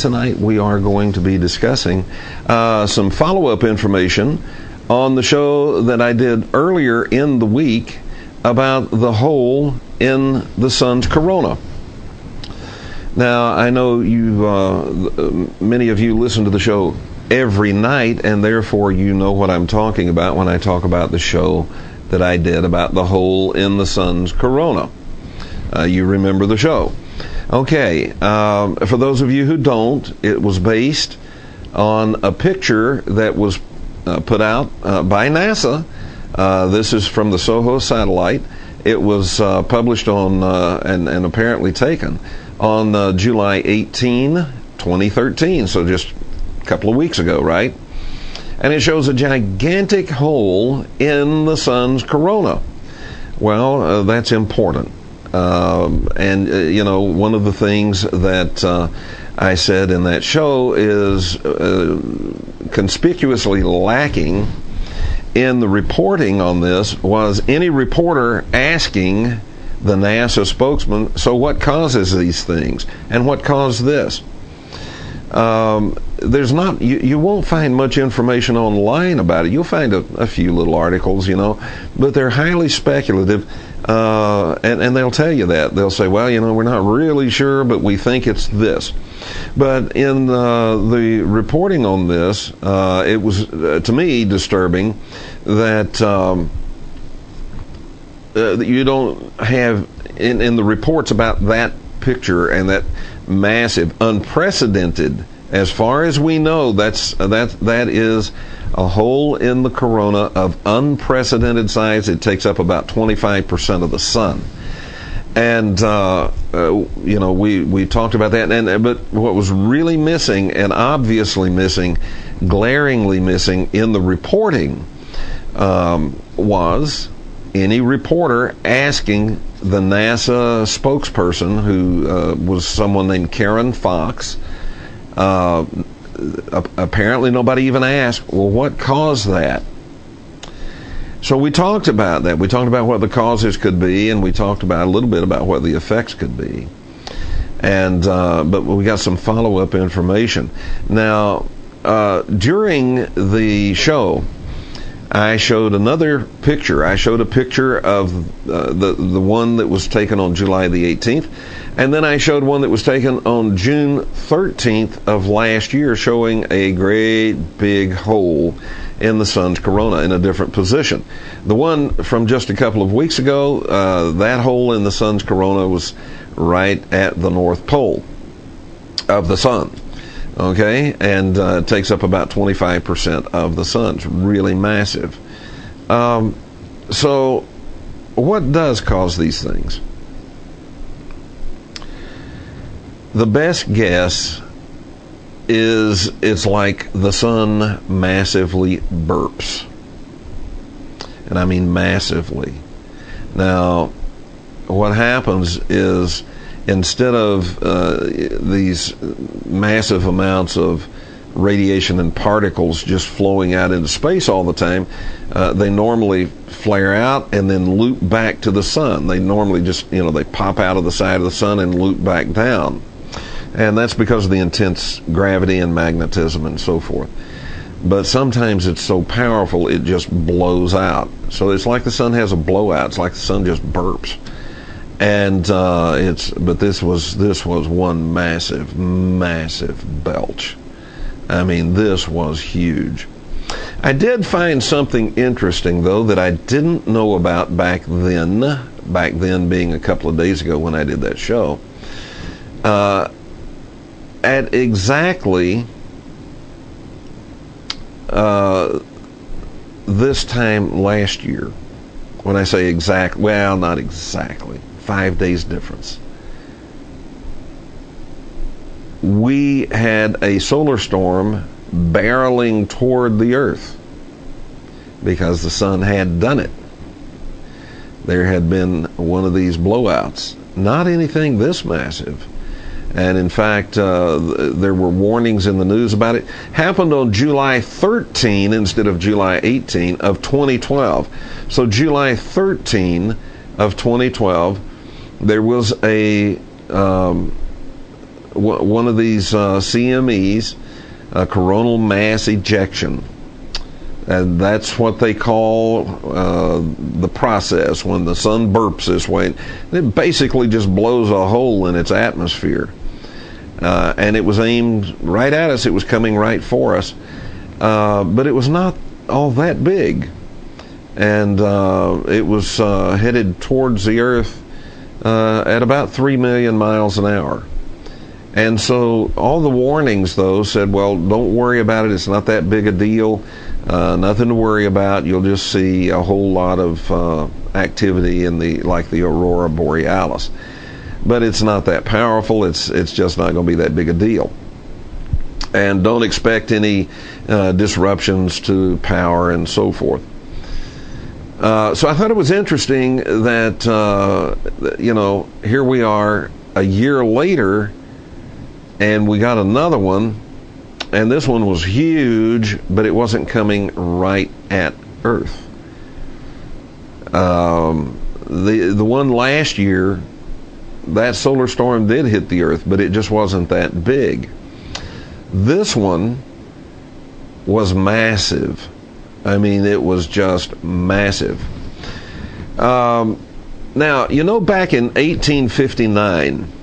tonight we are going to be discussing some follow-up information on the show that I did earlier in the week about the hole in the sun's corona. Now, I know many of you listen to the show every night, and therefore you know what I'm talking about when I talk about the show that I did about the hole in the sun's corona. You remember the show. Okay, for those of you who don't, it was based on a picture that was put out by NASA. This is from the SOHO satellite. It was published on and apparently taken on July 18, 2013, so just a couple of weeks ago, right? And it shows a gigantic hole in the sun's corona. Well, that's important. And one of the things that I said in that show is conspicuously lacking in the reporting on this was any reporter asking the NASA spokesman, so what causes these things? And what caused this? There's not, you won't find much information online about it. You'll find a few little articles, but they're highly speculative, and they'll tell you that. They'll say, well, we're not really sure, but we think it's this. But in the reporting on this, it was, to me, disturbing that you don't have, in the reports about that picture and that massive, unprecedented, as far as we know, that is a hole in the corona of unprecedented size. It takes up about 25% of the sun. And we talked about that, but what was really missing, and obviously missing, glaringly missing in the reporting, was any reporter asking the NASA spokesperson, who was someone named Karen Fox. Apparently nobody even asked, well, what caused that? So we talked about that. We talked about what the causes could be, and we talked about a little bit about what the effects could be. And but we got some follow-up information. Now, during the show, I showed another picture. I showed a picture of the one that was taken on July the 18th, and then I showed one that was taken on June 13th of last year, showing a great big hole in the sun's corona in a different position. The one from just a couple of weeks ago, that hole in the sun's corona was right at the North Pole of the sun. Okay, and it takes up about 25% of the sun. It's really massive. So, what does cause these things? The best guess is it's like the sun massively burps. And I mean massively. Now, what happens is, instead of these massive amounts of radiation and particles just flowing out into space all the time, they normally flare out and then loop back to the sun. They normally just, they pop out of the side of the sun and loop back down. And that's because of the intense gravity and magnetism and so forth. But sometimes it's so powerful it just blows out. So it's like the sun has a blowout. It's like the sun just burps. And but this was one massive belch. I mean, this was huge. I did find something interesting, though, that I didn't know about back then being a couple of days ago when I did that show. At exactly this time last year, when I say exact, well, not exactly, 5 days difference, we had a solar storm barreling toward the Earth because the sun had done it. There had been one of these blowouts, not anything this massive. And in fact, there were warnings in the news about it. Happened on July 13 instead of July 18 of 2012. So July 13 of 2012, there was a one of these CMEs, coronal mass ejection. And that's what they call the process when the sun burps this way. It basically just blows a hole in its atmosphere. And it was aimed right at us. It was coming right for us. But it was not all that big. And it was headed towards the Earth at about 3 million miles an hour. And so all the warnings, though, said, well, don't worry about it. It's not that big a deal. Nothing to worry about. You'll just see a whole lot of activity in like the aurora borealis. But it's not that powerful. It's just not going to be that big a deal. And don't expect any disruptions to power and so forth. So I thought it was interesting that, here we are a year later, and we got another one, and this one was huge, but it wasn't coming right at Earth. The one last year, that solar storm did hit the Earth, but it just wasn't that big. This one was massive. I mean, it was just massive. Now, back in 1859,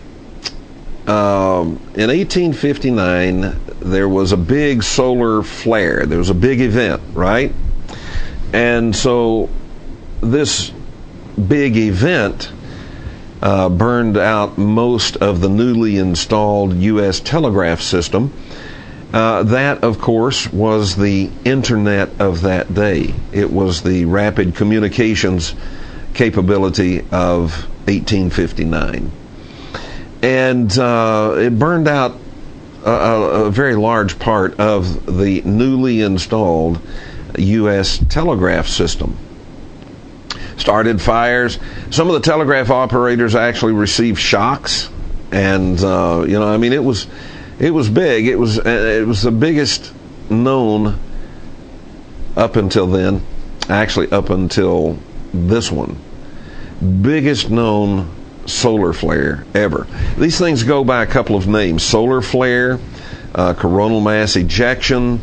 there was a big solar flare. There was a big event, right? And so this big event burned out most of the newly installed U.S. telegraph system. That, of course, was the internet of that day. It was the rapid communications capability of 1859. And it burned out a very large part of the newly installed U.S. telegraph system. Started fires. Some of the telegraph operators actually received shocks. And, it was big. It was the biggest known up until then, actually up until this one. Biggest known solar flare ever. These things go by a couple of names: solar flare, coronal mass ejection,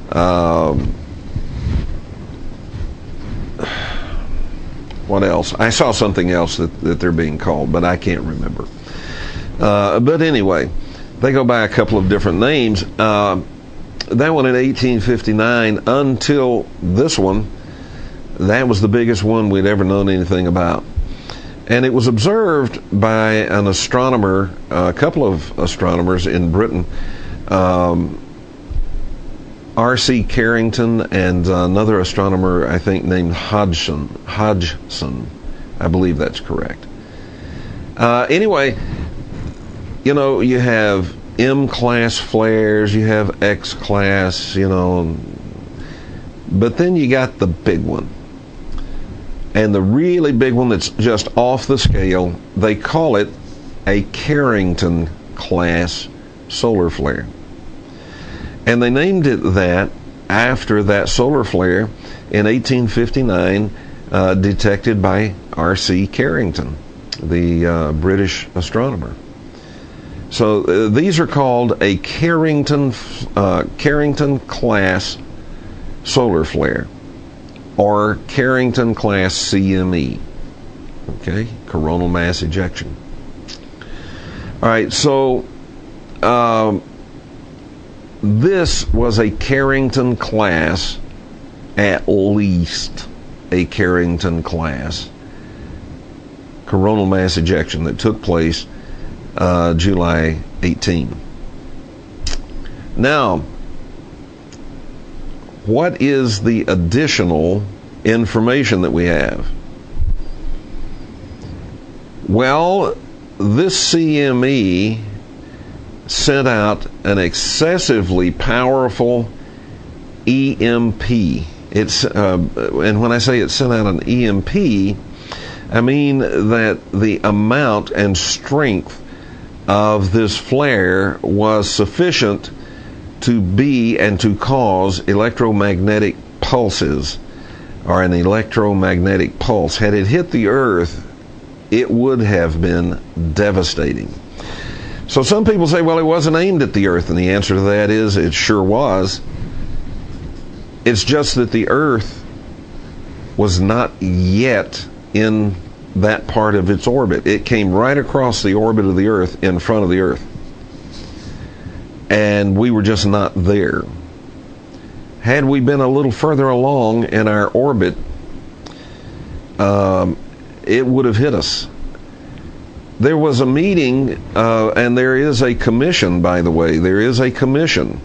what else? I saw something else that they're being called, but I can't remember. But anyway, they go by a couple of different names. That one in 1859 until this one, that was the biggest one we'd ever known anything about. And it was observed by an astronomer, a couple of astronomers in Britain, R.C. Carrington and another astronomer, I think, named Hodgson. I believe that's correct. Anyway, you have M-class flares, you have X-class, but then you got the big one. And the really big one that's just off the scale, they call it a Carrington-class solar flare. And they named it that after that solar flare in 1859 detected by R.C. Carrington, the British astronomer. So these are called a Carrington-class solar flare, or Carrington-class CME, okay, coronal mass ejection. All right, so this was a Carrington-class, at least a Carrington-class coronal mass ejection that took place July 18. Now, what is the additional information that we have? Well, this CME sent out an excessively powerful EMP. And when I say it sent out an EMP, I mean that the amount and strength of this flare was sufficient to be and to cause electromagnetic pulses, or an electromagnetic pulse. Had it hit the Earth, it would have been devastating. So some people say, well, it wasn't aimed at the Earth, and the answer to that is it sure was. It's just that the Earth was not yet in that part of its orbit. It came right across the orbit of the Earth in front of the Earth. And we were just not there. Had we been a little further along in our orbit, it would have hit us. There was a meeting, and there is a commission, by the way. There is a commission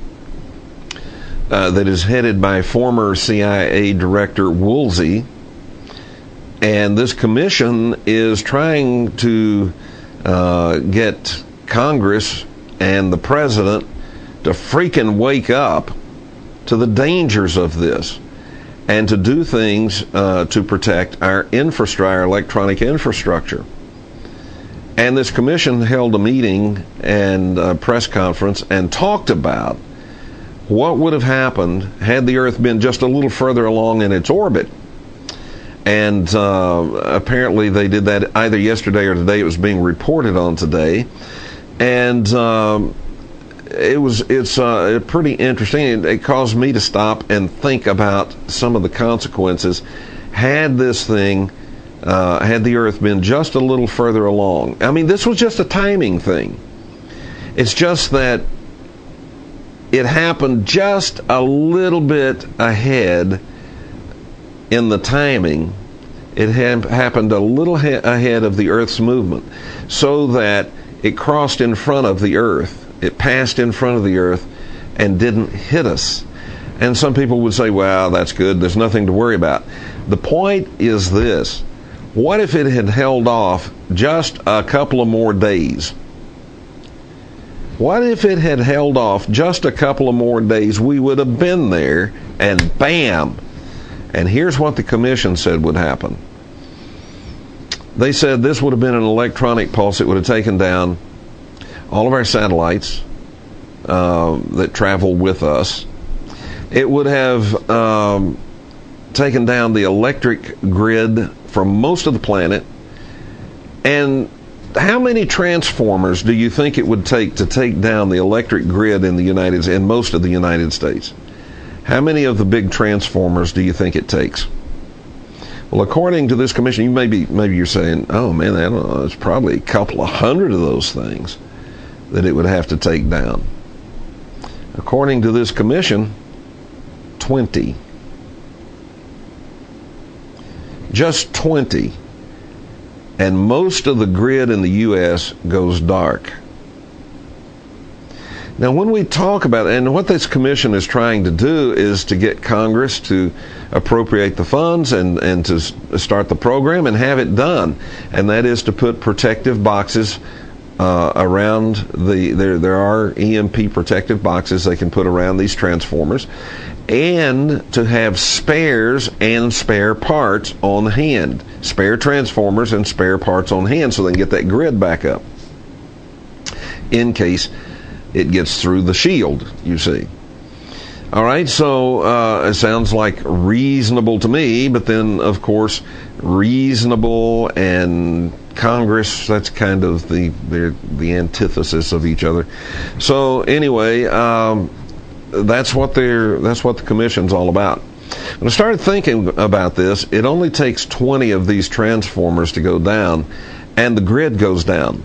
that is headed by former CIA Director Woolsey. And this commission is trying to get Congress and the President to freaking wake up to the dangers of this and to do things to protect our electronic infrastructure. And this commission held a meeting and a press conference and talked about what would have happened had the Earth been just a little further along in its orbit. And apparently they did that either yesterday or today. It was being reported on today. And it's pretty interesting. It caused me to stop and think about some of the consequences had this thing, had the Earth been just a little further along. I mean, this was just a timing thing. It's just that it happened just a little bit ahead in the timing. It happened a little ahead of the Earth's movement, so that it crossed in front of the Earth. It passed in front of the Earth and didn't hit us. And some people would say, well, that's good. There's nothing to worry about. The point is this. What if it had held off just a couple of more days? What if it had held off just a couple of more days? We would have been there, and bam! And here's what the commission said would happen. They said this would have been an electronic pulse. It would have taken down all of our satellites that travel with us. It would have taken down the electric grid from most of the planet. And how many transformers do you think it would take to take down the electric grid in most of the United States? How many of the big transformers do you think it takes? Well, according to this commission, maybe you're saying, oh man, I don't know, it's probably a couple of hundred of those things that it would have to take down. According to this commission, 20. Just 20. And most of the grid in the U.S. goes dark. Now, when we talk about it, and what this commission is trying to do is to get Congress to appropriate the funds and to start the program and have it done. And that is to put protective boxes around there are EMP protective boxes they can put around these transformers, and to have spares and spare parts on hand. Spare transformers and spare parts on hand so they can get that grid back up in case it gets through the shield, you see. All right, so it sounds like reasonable to me, but then, of course, reasonable and Congress, that's kind of the antithesis of each other. So anyway, that's what the commission's all about. When I started thinking about this, it only takes 20 of these transformers to go down, and the grid goes down.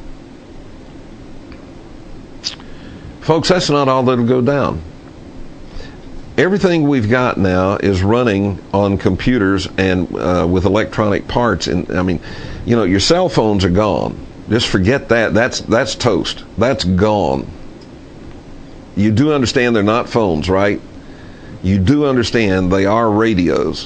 Folks, that's not all that'll go down. Everything we've got now is running on computers and with electronic parts. And I mean, you know, your cell phones are gone. Just forget that. That's toast. That's gone. You do understand they're not phones, right? You do understand they are radios.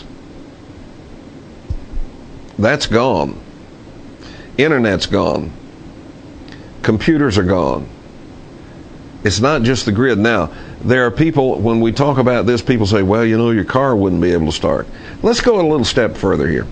That's gone. Internet's gone. Computers are gone. It's not just the grid. Now, there are people, when we talk about this, people say, well, you know, your car wouldn't be able to start. Let's go a little step further here.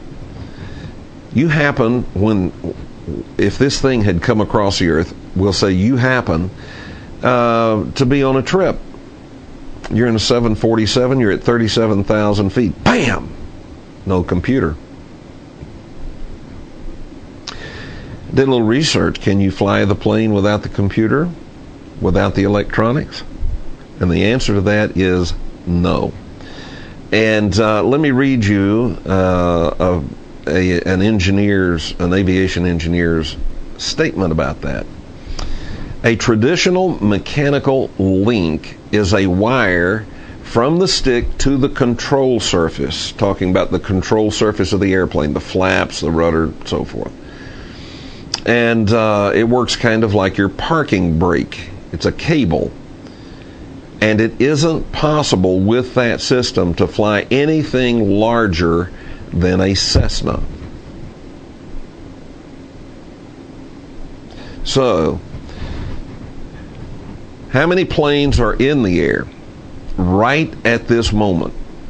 If this thing had come across the earth, we'll say you happen to be on a trip. You're in a 747, you're at 37,000 feet. Bam! No computer. Did a little research. Can you fly the plane without the computer, without the electronics? And the answer to that is no. And let me read you an aviation engineer's statement about that. A traditional mechanical link is a wire from the stick to the control surface, talking about the control surface of the airplane, the flaps, the rudder, so forth. And it works kind of like your parking brake. It's a cable. And it isn't possible with that system to fly anything larger than a Cessna. So, how many planes are in the air right at this moment?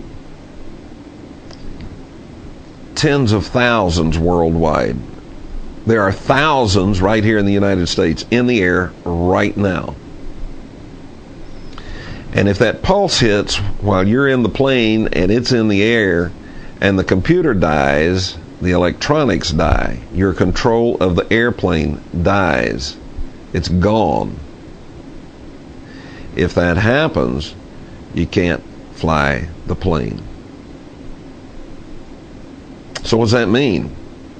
Tens of thousands worldwide. There are thousands right here in the United States in the air right now. And if that pulse hits while you're in the plane and it's in the air and the computer dies, the electronics die, your control of the airplane dies. It's gone. If that happens, you can't fly the plane. So what does that mean?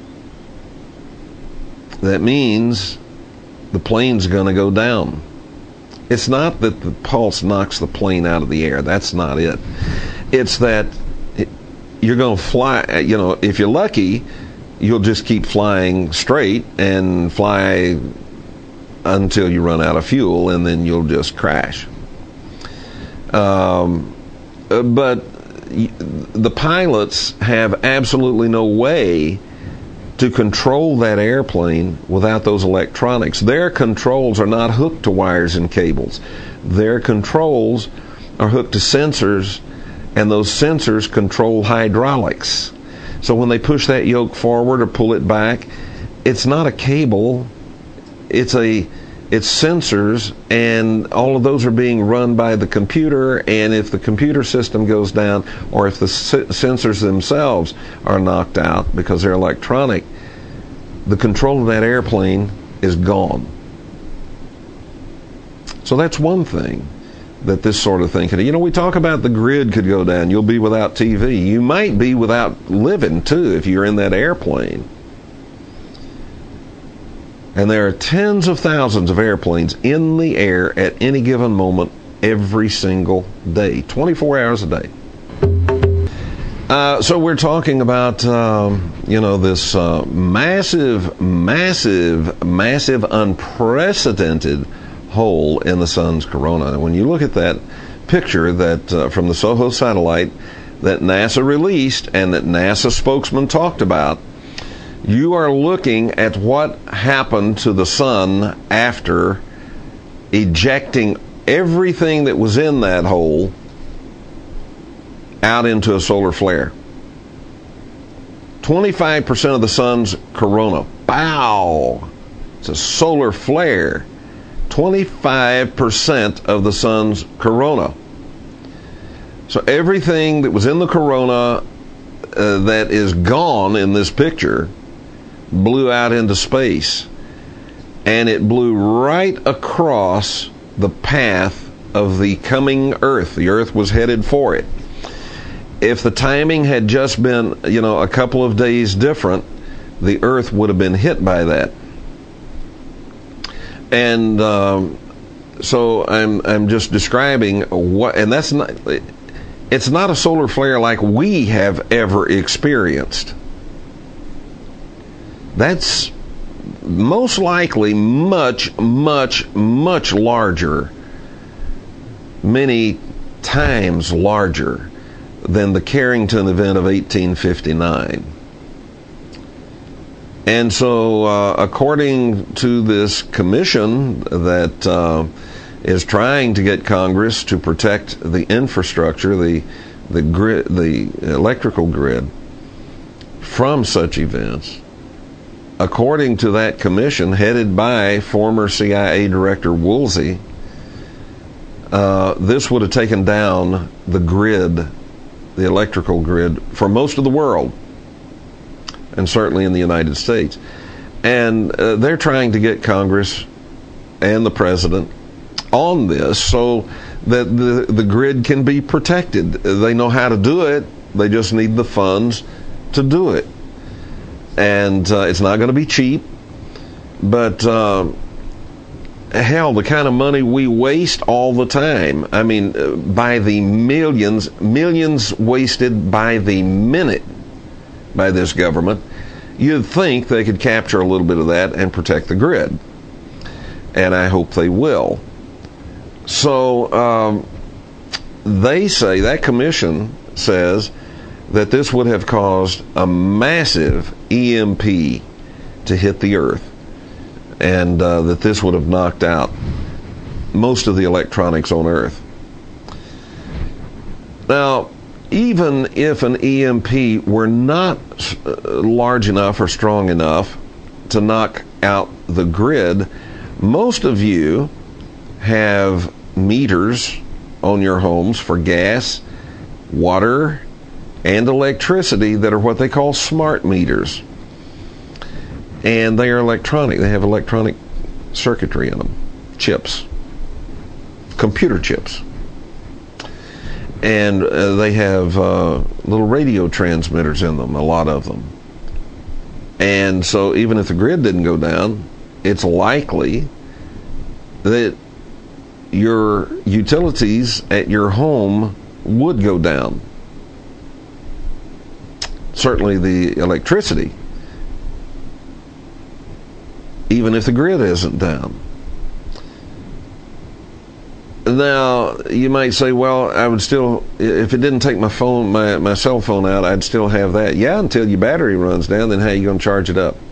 That means the plane's going to go down. It's not that the pulse knocks the plane out of the air. That's not it. It's that you're going to fly, if you're lucky, you'll just keep flying straight and fly until you run out of fuel, and then you'll just crash. But the pilots have absolutely no way to control that airplane without those electronics. Their controls are not hooked to wires and cables. Their controls are hooked to sensors, and those sensors control hydraulics. So when they push that yoke forward or pull it back, it's not a cable, it's sensors, and all of those are being run by the computer. And if the computer system goes down, or if the sensors themselves are knocked out because they're electronic, the control of that airplane is gone. So that's one thing that this sort of thing can. We talk about the grid could go down. You'll be without TV. You might be without living too if you're in that airplane. And there are tens of thousands of airplanes in the air at any given moment every single day, 24 hours a day. So we're talking about, this massive, unprecedented hole in the sun's corona. And when you look at that picture that from the SOHO satellite that NASA released and that NASA spokesman talked about, you are looking at what happened to the sun after ejecting everything that was in that hole out into a solar flare. 25% of the sun's corona. Wow! It's a solar flare. 25% of the sun's corona. So everything that was in the corona that is gone in this picture blew out into space, and it blew right across the path of the coming Earth. The Earth was headed for it. If the timing had just been, a couple of days different, the Earth would have been hit by that. And so I'm just describing what, and that's not. It's not a solar flare like we have ever experienced. That's most likely much, much, much larger, many times larger than the Carrington event of 1859. And so, according to this commission that is trying to get Congress to protect the infrastructure, the grid, the electrical grid, from such events, according to that commission, headed by former CIA Director Woolsey, this would have taken down the grid, the electrical grid, for most of the world, and certainly in the United States. And they're trying to get Congress and the president on this so that the grid can be protected. They know how to do it. They just need the funds to do it. And it's not going to be cheap. But hell, the kind of money we waste all the time. I mean, by the millions wasted by the minute by this government. You'd think they could capture a little bit of that and protect the grid. And I hope they will. So they say, that commission says, that this would have caused a massive EMP to hit the Earth. And that this would have knocked out most of the electronics on Earth. Now, even if an EMP were not large enough or strong enough to knock out the grid, most of you have meters on your homes for gas, water, and electricity that are what they call smart meters. And they are electronic. They have electronic circuitry in them. Chips. Computer chips. And they have little radio transmitters in them, a lot of them. And so even if the grid didn't go down, it's likely that your utilities at your home would go down. Certainly the electricity, even if the grid isn't down. Now, you might say, well, I would still, if it didn't take my phone, my cell phone out, I'd still have that. Yeah, until your battery runs down, then how are you going to charge it up?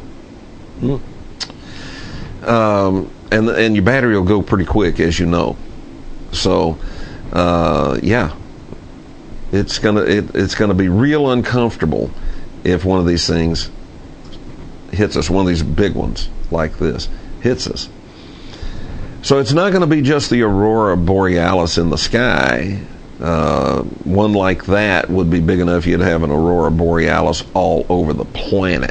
And your battery will go pretty quick, as you know. So, yeah, it's gonna be real uncomfortable if one of these things hits us, one of these big ones like this hits us. So it's not going to be just the aurora borealis in the sky. One like that would be big enough you'd have an aurora borealis all over the planet.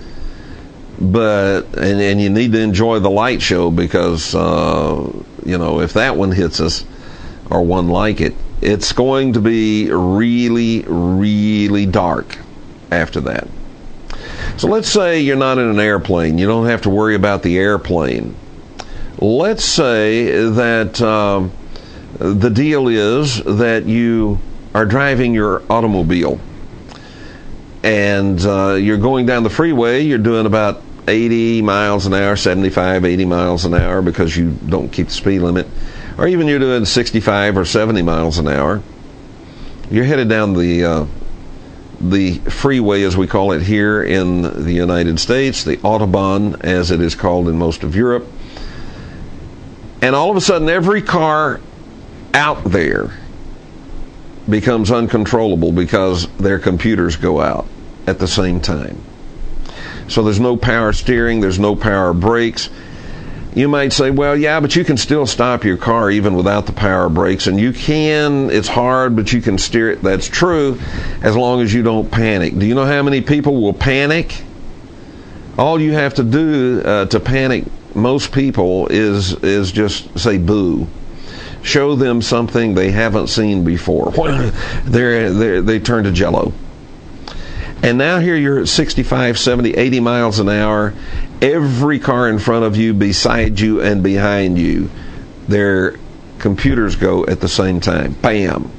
But and you need to enjoy the light show because if that one hits us or one like it, it's going to be really, really dark after that. So let's say you're not in an airplane. You don't have to worry about the airplane. Let's say that the deal is that you are driving your automobile and you're going down the freeway. You're doing about 80 miles an hour, 75, 80 miles an hour because you don't keep the speed limit. Or even you're doing 65 or 70 miles an hour. You're headed down the freeway, as we call it here in the United States, the Autobahn, as it is called in most of Europe. And all of a sudden, every car out there becomes uncontrollable because their computers go out at the same time. So there's no power steering, there's no power brakes. You might say, well, yeah, but you can still stop your car even without the power brakes, and you can, it's hard, but you can steer it. That's true, as long as you don't panic. Do you know how many people will panic? All you have to do to panic most people is just say boo. Show them something they haven't seen before. They turn to jello. And now here you're at 65, 70, 80 miles an hour. Every car in front of you, beside you, and behind you, their computers go at the same time. Bam.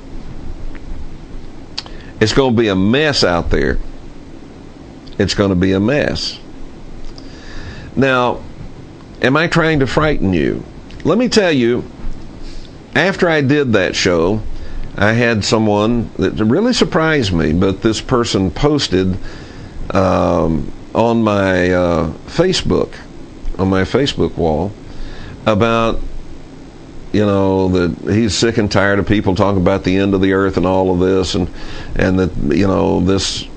It's going to be a mess out there. It's going to be a mess. Now, am I trying to frighten you? Let me tell you, after I did that show, I had someone that really surprised me, but this person posted on my Facebook wall about, that he's sick and tired of people talking about the end of the earth and all of this, and that, this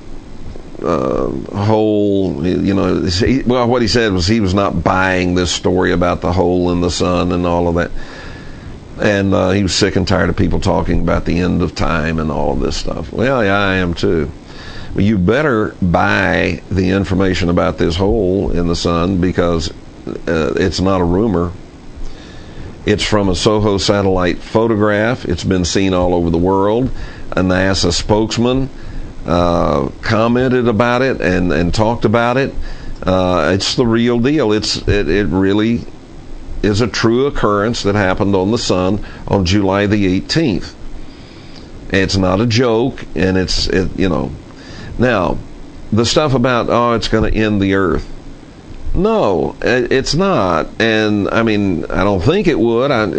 hole, what he said was he was not buying this story about the hole in the sun and all of that. And he was sick and tired of people talking about the end of time and all of this stuff. Well, yeah, I am too. Well, you better buy the information about this hole in the sun, because it's not a rumor. It's from a SOHO satellite photograph. It's been seen all over the world. A NASA spokesman commented about it and talked about it. It's the real deal. It really is a true occurrence that happened on the sun on July the 18th. It's not a joke, and Now, the stuff about, it's going to end the Earth. No, it's not. And I mean, I don't think it would. I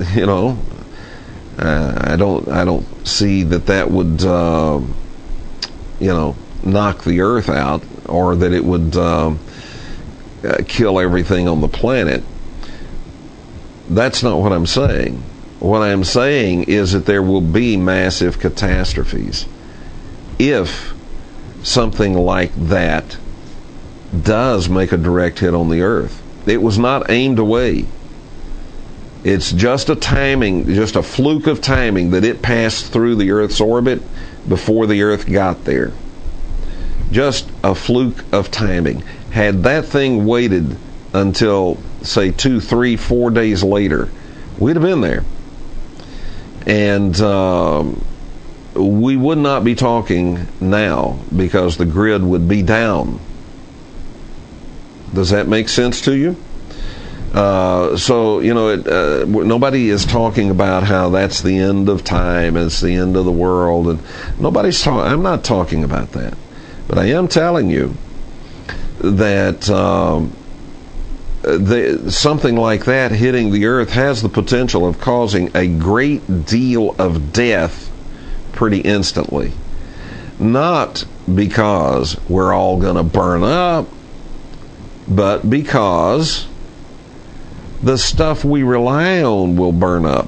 don't see that would, knock the Earth out, or that it would kill everything on the planet. That's not what I'm saying. What I'm saying is that there will be massive catastrophes if something like that does make a direct hit on the Earth. It was not aimed away. It's just a fluke of timing that it passed through the Earth's orbit before the Earth got there. Just a fluke of timing. Had that thing waited until, say, 2, 3, 4 days later, we'd have been there. And we would not be talking now, because the grid would be down. Does that make sense to you? Nobody is talking about how that's the end of time, and it's the end of the world, and I'm not talking about that. But I am telling you that something like that hitting the Earth has the potential of causing a great deal of death pretty instantly. Not because we're all going to burn up, but because the stuff we rely on will burn up.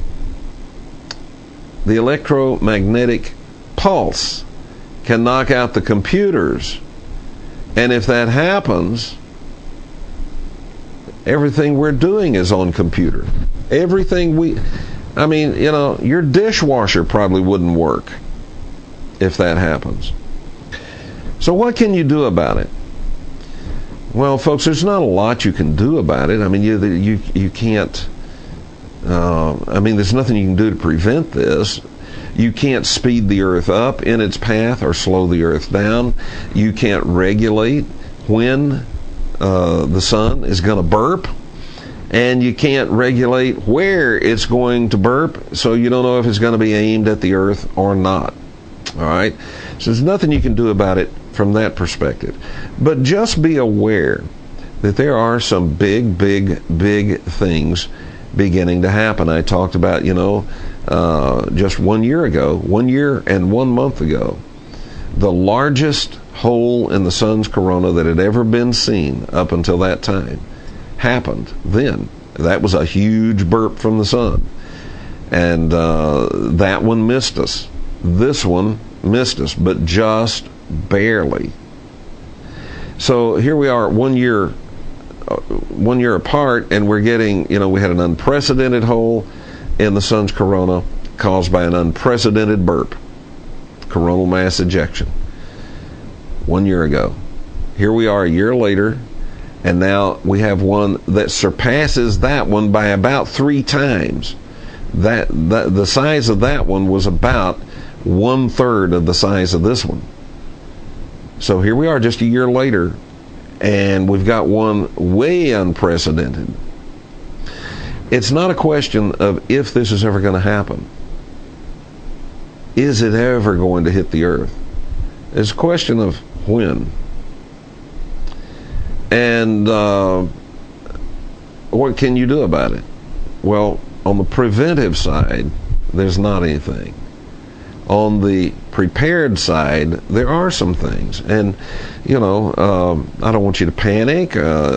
The electromagnetic pulse can knock out the computers. And if that happens, everything we're doing is on computer. Your dishwasher probably wouldn't work if that happens. So what can you do about it? Well, folks, there's not a lot you can do about it. I mean, you can't. There's nothing you can do to prevent this. You can't speed the Earth up in its path or slow the Earth down. You can't regulate when the sun is going to burp, and you can't regulate where it's going to burp, so you don't know if it's going to be aimed at the Earth or not. All right? So there's nothing you can do about it from that perspective. But just be aware that there are some big things beginning to happen. I talked about, just 1 year ago, 1 year and 1 month ago, the largest hole in the sun's corona that had ever been seen up until that time happened then. That was a huge burp from the sun. And that one missed us. This one missed us, but just barely. So here we are 1 year apart, and we're getting, we had an unprecedented hole in the sun's corona caused by an unprecedented burp, coronal mass ejection, 1 year ago. Here we are a year later, and now we have one that surpasses that one by about 3 times. The size of that one was about 1/3 of the size of this one. So here we are just a year later, and we've got one way unprecedented. It's not a question of if this is ever going to happen. Is it ever going to hit the Earth? It's a question of when. And what can you do about it? Well, on the preventive side, there's not anything. On the prepared side, there are some things. And, I don't want you to panic. I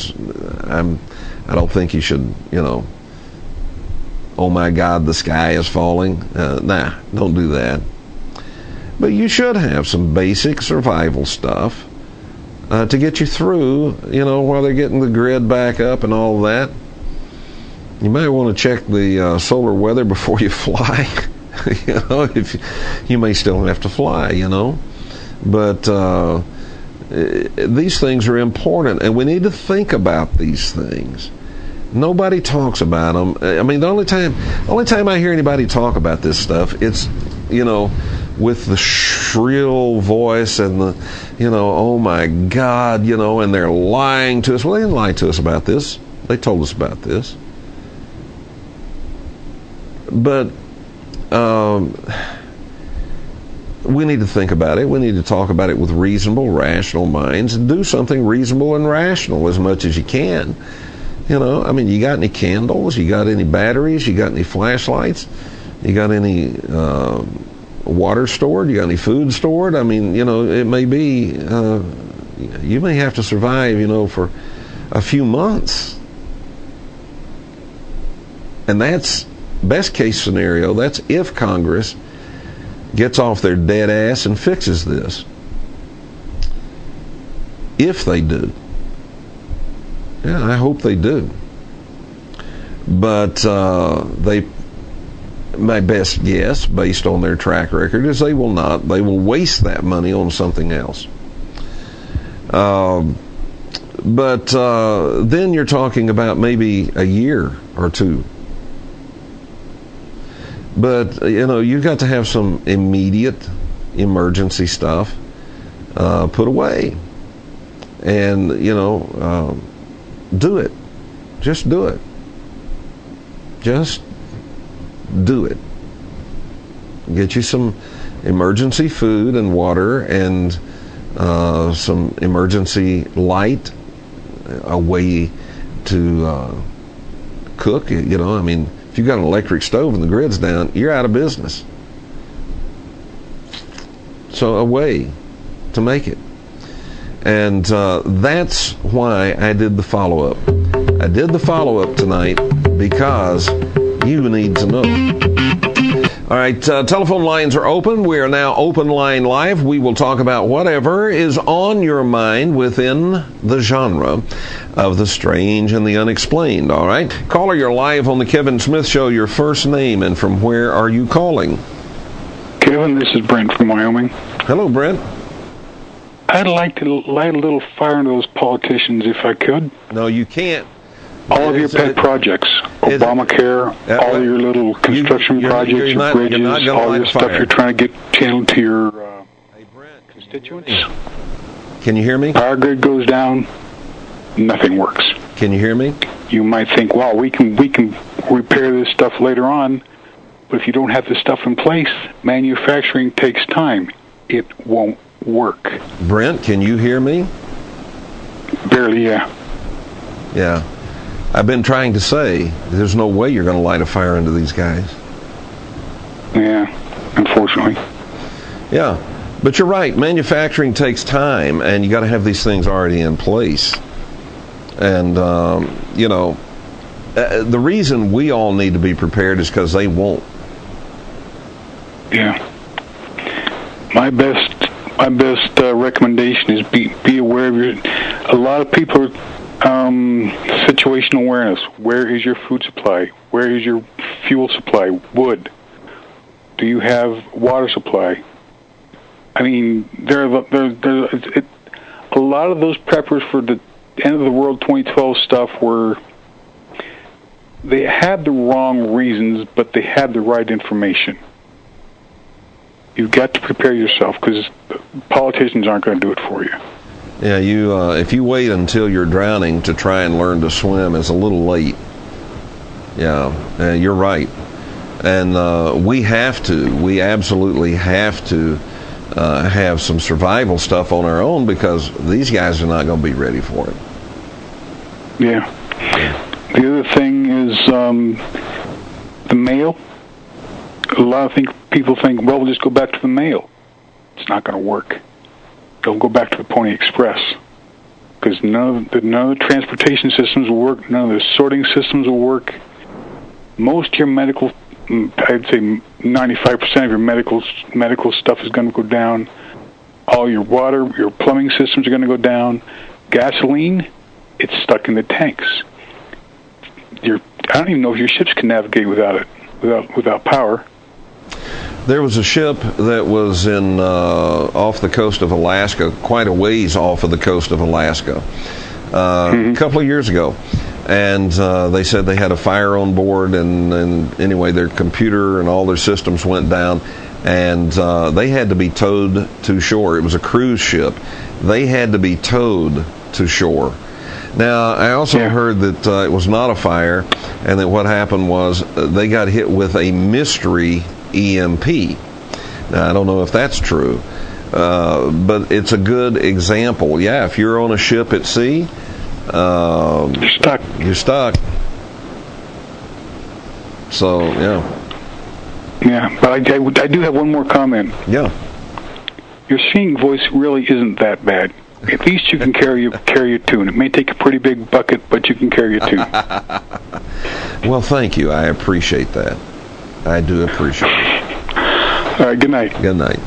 don't think you should, oh my God, the sky is falling. Don't do that. But you should have some basic survival stuff to get you through, while they're getting the grid back up and all that. You might want to check the solar weather before you fly. If you may still have to fly, But these things are important, and we need to think about these things. Nobody talks about them. I mean, the only time I hear anybody talk about this stuff, it's, with the shrill voice and the, oh my God, and they're lying to us. Well, they didn't lie to us about this. They told us about this. But we need to think about it. We need to talk about it with reasonable, rational minds, and do something reasonable and rational as much as you can. You got any candles? You got any batteries? You got any flashlights? You got any water stored? You got any food stored? I mean, it may be, you may have to survive, for a few months. And that's best case scenario. That's if Congress gets off their dead ass and fixes this. If they do. Yeah, I hope they do. But my best guess, based on their track record, is they will not. They will waste that money on something else. But then you're talking about maybe a year or two. But, you've got to have some immediate emergency stuff put away. And, do it. Just do it. Just do it. Get you some emergency food and water and some emergency light, a way to cook. If you've got an electric stove and the grid's down, you're out of business. So a way to make it. And that's why I did the follow-up. I did the follow-up tonight because you need to know. All right, telephone lines are open. We are now Open Line Live. We will talk about whatever is on your mind within the genre of the strange and the unexplained, all right? Caller, you're live on the Kevin Smith Show. Your first name and from where are you calling? Kevin, this is Brent from Wyoming. Hello, Brent. I'd like to light a little fire into those politicians if I could. No, you can't. All of your pet projects, Obamacare, all your little construction projects, your bridges, all your stuff you're trying to get channeled to your constituents. Can you hear me? Power grid goes down, nothing works. Can you hear me? You might think, well, we can repair this stuff later on, but if you don't have the stuff in place, manufacturing takes time. It won't work. Brent, can you hear me? Barely, yeah. Yeah. I've been trying to say, there's no way you're going to light a fire into these guys. Yeah, unfortunately. Yeah, but you're right. Manufacturing takes time, and you got to have these things already in place. And, the reason we all need to be prepared is because they won't. Yeah. My best recommendation is be aware of a lot of people are situational awareness. Where is your food supply? Where is your fuel supply? Wood. Do you have water supply? I mean, a lot of those preppers for the end of the world 2012 stuff were, they had the wrong reasons, but they had the right information. You've got to prepare yourself because politicians aren't going to do it for you. Yeah, if you wait until you're drowning to try and learn to swim, it's a little late. Yeah, you're right. And we absolutely have to have some survival stuff on our own because these guys are not going to be ready for it. Yeah. The other thing is the mail. A lot of people think, well, we'll just go back to the mail. It's not going to work. Don't go back to the Pony Express because none of the transportation systems will work. None of the sorting systems will work. Most of your medical, I'd say 95% of your medical stuff is going to go down. All your water, your plumbing systems are going to go down. Gasoline, it's stuck in the tanks. I don't even know if your ships can navigate without it, without power. There was a ship that was in off the coast of Alaska, quite a ways off of the coast of Alaska, a couple of years ago. And they said they had a fire on board, and anyway, their computer and all their systems went down, and they had to be towed to shore. It was a cruise ship. They had to be towed to shore. Now, I also heard that it was not a fire, and that what happened was they got hit with a mystery EMP. Now, I don't know if that's true, but it's a good example. Yeah, if you're on a ship at sea, you're stuck. You're stuck. So, yeah. Yeah, but I do have one more comment. Yeah. Your singing voice really isn't that bad. At least you can carry a tune. It may take a pretty big bucket, but you can carry a tune. Well, thank you. I appreciate that. I do appreciate it. All right, good night. Good night.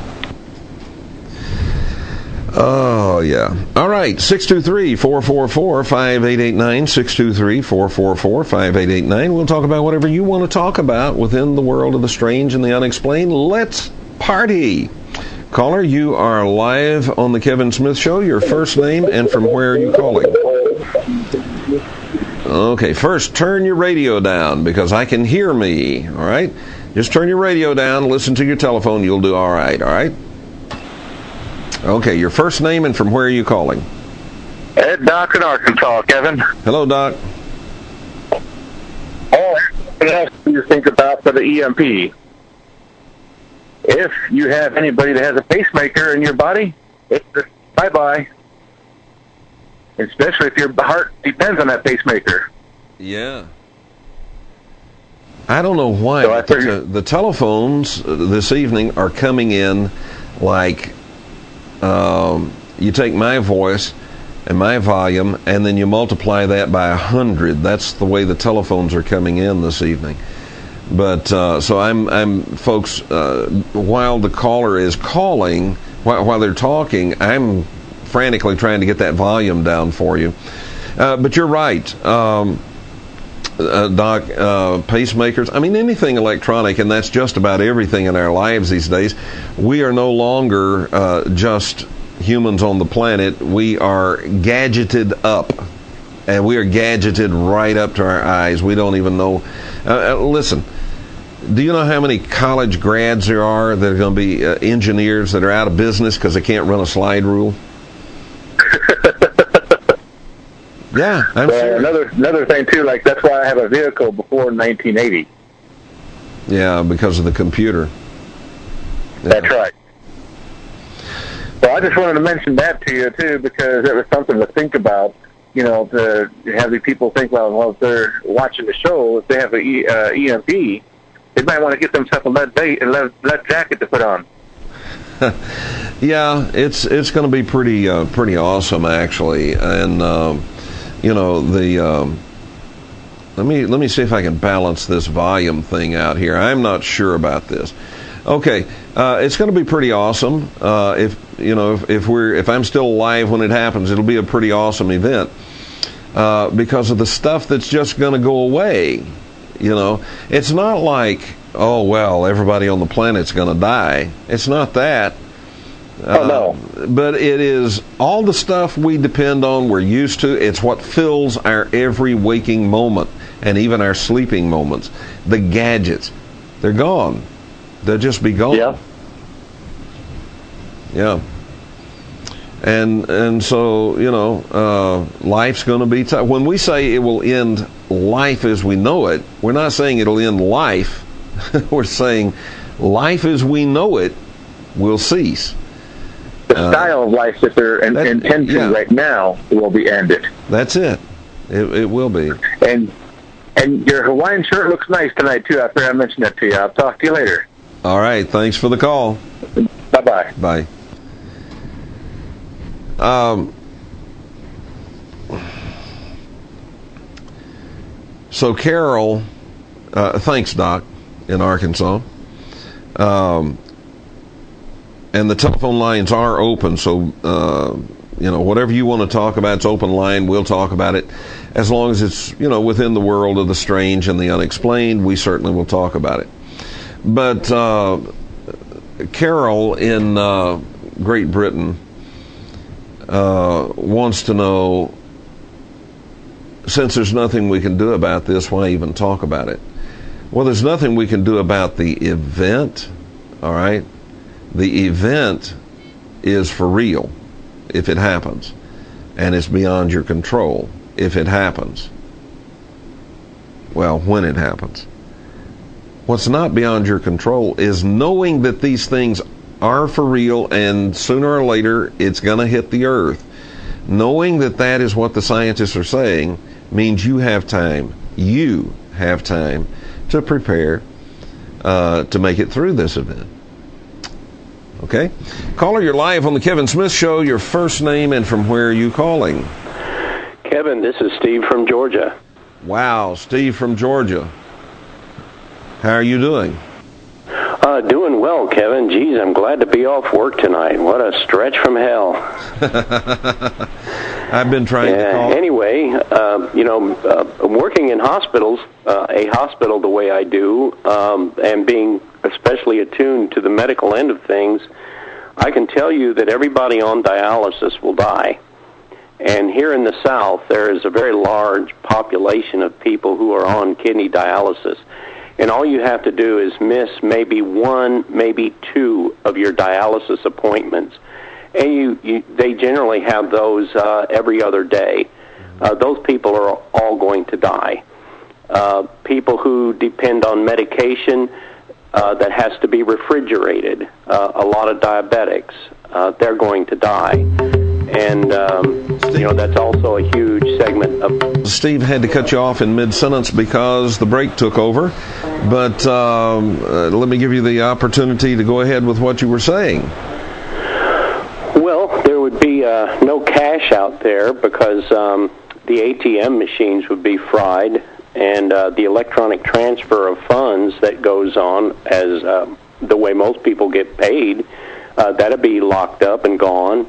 Oh, yeah. All right, 623-444-5889, 623-444-5889. We'll talk about whatever you want to talk about within the world of the strange and the unexplained. Let's party. Caller, you are live on the Kevin Smith Show. Your first name and from where are you calling? Okay, first, turn your radio down because I can hear me, all right? Just turn your radio down, listen to your telephone, you'll do all right? Okay, your first name and from where are you calling? Ed Doc in Arkansas, Kevin. Hello, Doc. What else do you think about for the EMP? If you have anybody that has a pacemaker in your body, it's bye-bye. Especially if your heart depends on that pacemaker. Yeah. I don't know why. So the telephones this evening are coming in like you take my voice and my volume and then you multiply that by 100. That's the way the telephones are coming in this evening. But so I'm folks, while the caller is calling, while they're talking, I'm frantically trying to get that volume down for you. But you're right, Doc, pacemakers, I mean anything electronic, and that's just about everything in our lives these days. We are no longer just humans on the planet. We are gadgeted up. And we are gadgeted right up to our eyes. We don't even know. Listen, do you know how many college grads there are that are going to be engineers that are out of business because they can't run a slide rule? Yeah, I'm sure. Another thing, too, like that's why I have a vehicle before 1980. Yeah, because of the computer. Yeah. That's right. So I just wanted to mention that to you, too, because it was something to think about. You know, to have the people think, well, if they're watching the show, if they have an EMP, they might want to get themselves a lead jacket to put on. Yeah, it's going to be pretty awesome actually, and you know the let me see if I can balance this volume thing out here. I'm not sure about this. Okay, it's going to be pretty awesome. If I'm still alive when it happens, it'll be a pretty awesome event because of the stuff that's just going to go away. You know, it's not like, oh well, everybody on the planet's going to die. It's not that. No. But it is all the stuff we depend on, we're used to. It's what fills our every waking moment and even our sleeping moments. The gadgets, they're gone. They'll just be gone. Yeah. Yeah. And so, you know, life's going to be tough. When we say it will end life as we know it, we're not saying it'll end life. We're saying life as we know it will cease. The style of life that they're intending right now will be ended. That's it. It will be. And your Hawaiian shirt looks nice tonight, too. I forgot to mention that to you. I'll talk to you later. All right. Thanks for the call. Bye-bye. Bye. So Carol, thanks, Doc, in Arkansas. And the telephone lines are open, so you know, whatever you want to talk about, it's open line. We'll talk about it as long as it's, you know, within the world of the strange and the unexplained. We certainly will talk about it. But Carol in Great Britain wants to know, since there's nothing we can do about this, why even talk about it? Well, there's nothing we can do about the event, all right? The event is for real if it happens, and it's beyond your control if it happens. Well, when it happens. What's not beyond your control is knowing that these things are for real, and sooner or later it's going to hit the earth. Knowing that that is what the scientists are saying means you have time. You have time to prepare to make it through this event. Okay? Caller, you're live on the Kevin Smith Show. Your first name and from where are you calling? Kevin, this is Steve from Georgia. Wow, Steve from Georgia. How are you doing? Doing well, Kevin. Geez, I'm glad to be off work tonight. What a stretch from hell. I've been trying to call. Anyway, working in hospitals, a hospital the way I do, and being especially attuned to the medical end of things, I can tell you that everybody on dialysis will die. And here in the South, there is a very large population of people who are on kidney dialysis. And all you have to do is miss maybe one, maybe two of your dialysis appointments. And they generally have those every other day. Those people are all going to die. People who depend on medication that has to be refrigerated, a lot of diabetics, they're going to die. And, that's also a huge segment of... Steve had to cut you off in mid-sentence because the break took over. But let me give you the opportunity to go ahead with what you were saying. Well, there would be no cash out there because the ATM machines would be fried, and the electronic transfer of funds that goes on as the way most people get paid, that'd be locked up and gone.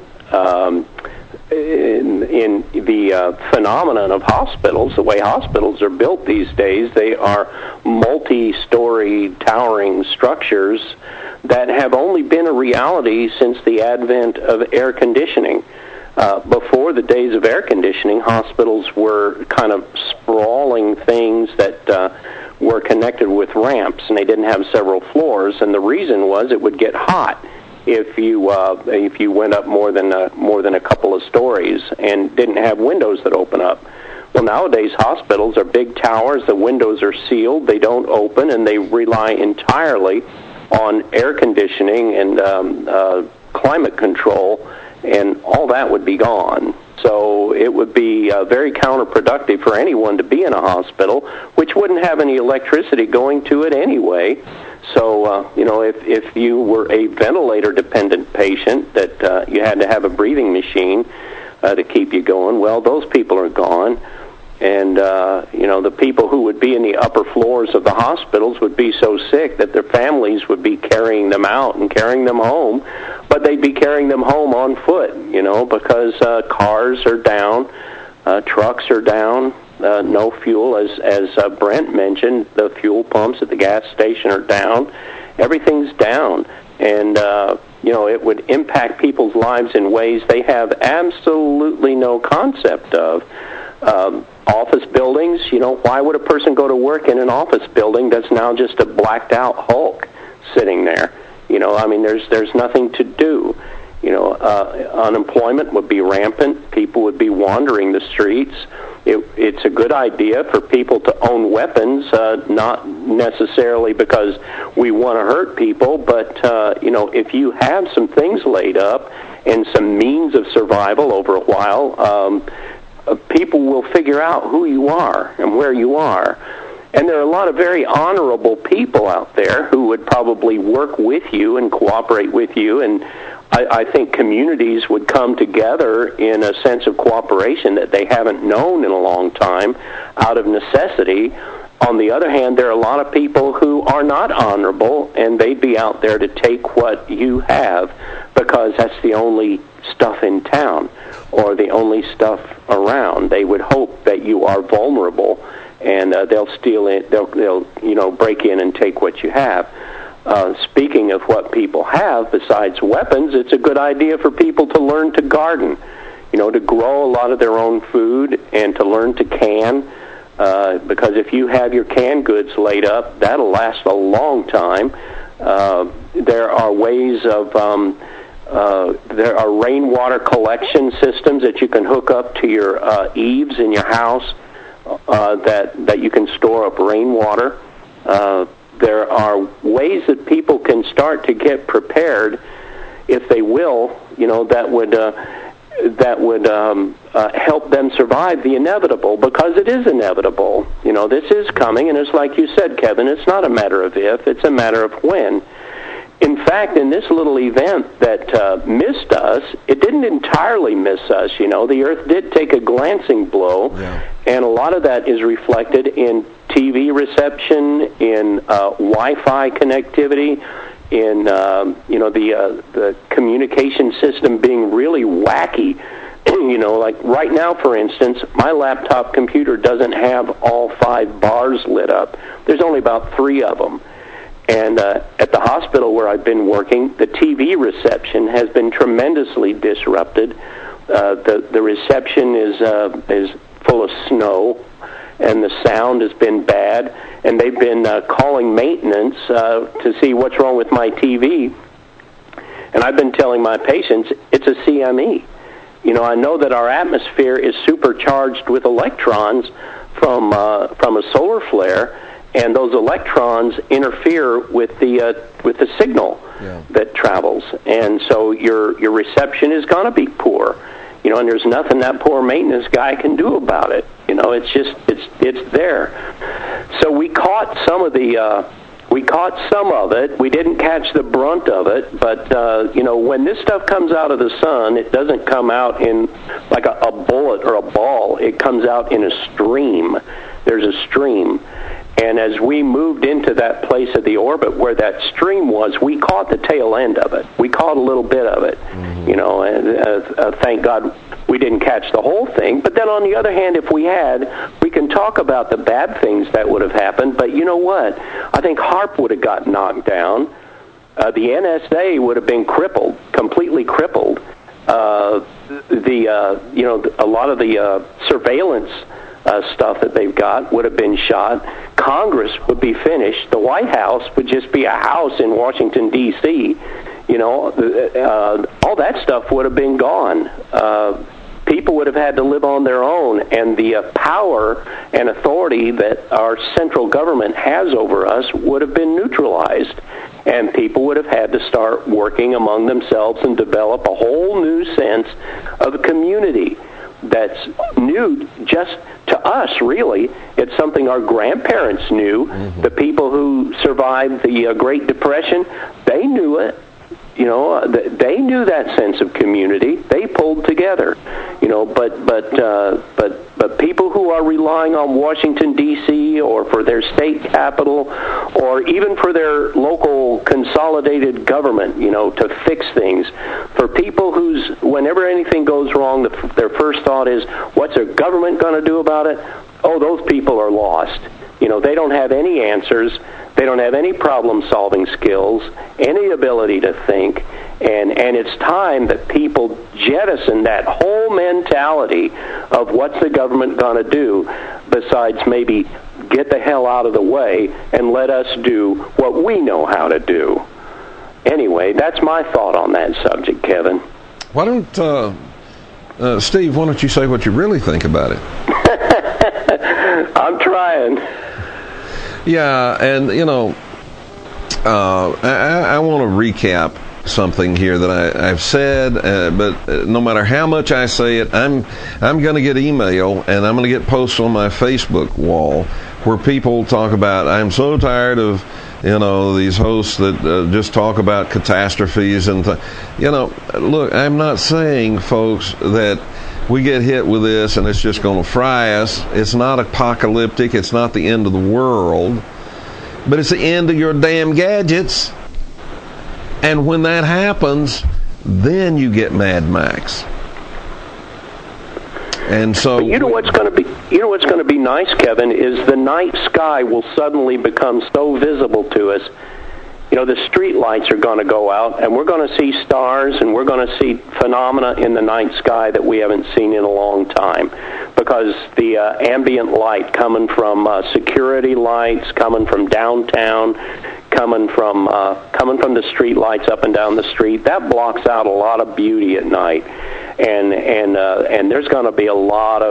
In the phenomenon of hospitals, the way hospitals are built these days, they are multi-story towering structures that have only been a reality since the advent of air conditioning. Before the days of air conditioning, hospitals were kind of sprawling things that were connected with ramps, and they didn't have several floors, and the reason was it would get hot if you went up more than a couple of stories and didn't have windows that open up. Well, nowadays hospitals are big towers. The windows are sealed. They don't open, and they rely entirely on air conditioning and climate control, and all that would be gone. So it would be very counterproductive for anyone to be in a hospital, which wouldn't have any electricity going to it anyway. So, if you were a ventilator-dependent patient that you had to have a breathing machine to keep you going, well, those people are gone. And, the people who would be in the upper floors of the hospitals would be so sick that their families would be carrying them out and carrying them home, but they'd be carrying them home on foot, because cars are down, trucks are down. No fuel, as Brent mentioned, the fuel pumps at the gas station are down. Everything's down, and it would impact people's lives in ways they have absolutely no concept of. Office buildings, why would a person go to work in an office building that's now just a blacked out Hulk sitting there? There's nothing to do. Unemployment would be rampant. People would be wandering the streets. It's a good idea for people to own weapons, not necessarily because we want to hurt people, but, if you have some things laid up and some means of survival over a while, people will figure out who you are and where you are. And there are a lot of very honorable people out there who would probably work with you and cooperate with you, and I think communities would come together in a sense of cooperation that they haven't known in a long time out of necessity. On the other hand, there are a lot of people who are not honorable, and they'd be out there to take what you have because that's the only stuff in town or the only stuff around. They would hope that you are vulnerable, and they'll steal it. They'll break in and take what you have. speaking of what people have besides weapons, it's a good idea for people to learn to garden, to grow a lot of their own food and to learn to can, because if you have your canned goods laid up, that'll last a long time. There are ways of there are rainwater collection systems that you can hook up to your eaves in your house that you can store up rainwater. There are ways that people can start to get prepared, if they will, that would help them survive the inevitable, because it is inevitable. This is coming, and it's like you said, Kevin, it's not a matter of if, it's a matter of when. In fact, in this little event that missed us, it didn't entirely miss us. The Earth did take a glancing blow, and a lot of that is reflected in TV reception, in Wi-Fi connectivity, in the communication system being really wacky. Like right now, for instance, my laptop computer doesn't have all 5 bars lit up. There's only about 3 of them. And at the hospital where I've been working, the TV reception has been tremendously disrupted. The reception is full of snow, and the sound has been bad. And they've been calling maintenance to see what's wrong with my TV. And I've been telling my patients it's a CME. I know that our atmosphere is supercharged with electrons from a solar flare, and those electrons interfere with the signal that travels, and so your reception is going to be poor, and there's nothing that poor maintenance guy can do about it. It's there. So we caught some of it. We didn't catch the brunt of it, but when this stuff comes out of the sun, it doesn't come out in like a bullet or a ball. It comes out in a stream. There's a stream. And as we moved into that place of the orbit where that stream was, we caught the tail end of it. We caught a little bit of it, and thank God we didn't catch the whole thing. But then on the other hand, if we had, we can talk about the bad things that would have happened. But you know what? I think HAARP would have got knocked down. The NSA would have been crippled, completely crippled. A lot of the surveillance stuff that they've got would have been shot. Congress would be finished. The White House would just be a house in Washington, D.C. All that stuff would have been gone. People would have had to live on their own, and the power and authority that our central government has over us would have been neutralized, and people would have had to start working among themselves and develop a whole new sense of community that's new just to us, really. It's something our grandparents knew. Mm-hmm. The people who survived the Great Depression, they knew it. They knew that sense of community. They pulled together. But people who are relying on Washington, D.C., or for their state capital, or even for their local consolidated government, to fix things. For people whenever anything goes wrong, their first thought is, what's our government going to do about it? Oh, those people are lost. They don't have any answers. They don't have any problem-solving skills, any ability to think, and it's time that people jettison that whole mentality of what's the government going to do, besides maybe get the hell out of the way and let us do what we know how to do. Anyway, that's my thought on that subject, Kevin. Why don't, Steve, why don't you say what you really think about it? I'm trying. Yeah, and I want to recap something here that I've said, but no matter how much I say it, I'm going to get email and I'm going to get posts on my Facebook wall where people talk about, I'm so tired of these hosts that just talk about catastrophes and look, I'm not saying, folks, that we get hit with this and it's just going to fry us. It's not apocalyptic. It's not the end of the world. But it's the end of your damn gadgets. And when that happens, then you get Mad Max. And so, but what's going to be nice, Kevin, is the night sky will suddenly become so visible to us, the street lights are going to go out, and we're going to see stars, and we're going to see phenomena in the night sky that we haven't seen in a long time, because the ambient light coming from security lights, coming from downtown, coming from the street lights up and down the street, that blocks out a lot of beauty at night, and there's going to be a lot